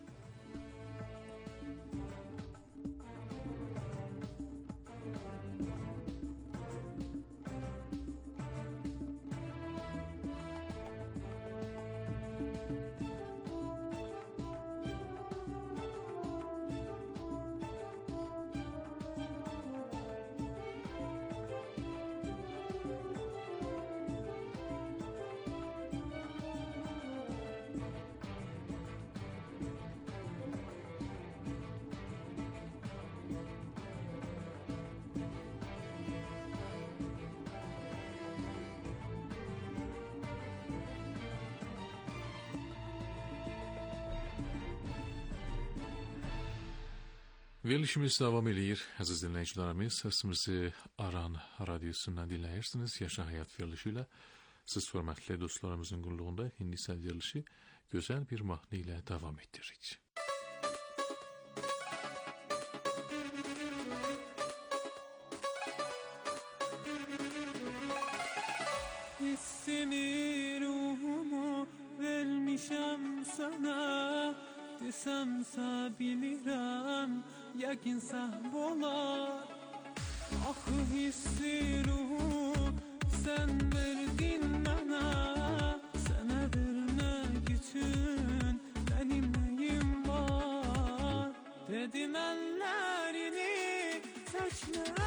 Verilişimiz davam edir. Əziz dinləyicilərimiz, səsimizi Aran radiosundan dinləyirsiniz. Yaşa Həyat verilişi ilə siz hörmətli dostlarımızın qulluğunda indi isə verilişi gözəl bir mahnı ilə davam etdiririk. Hissini ruhumu vermişəm sana, desəmsə bilirəm, yəqinsə olar. Axı hissi ruhu sən verdin mənə, sənə vermək üçün mənim nəyim var? Dedim əllərini çəkmə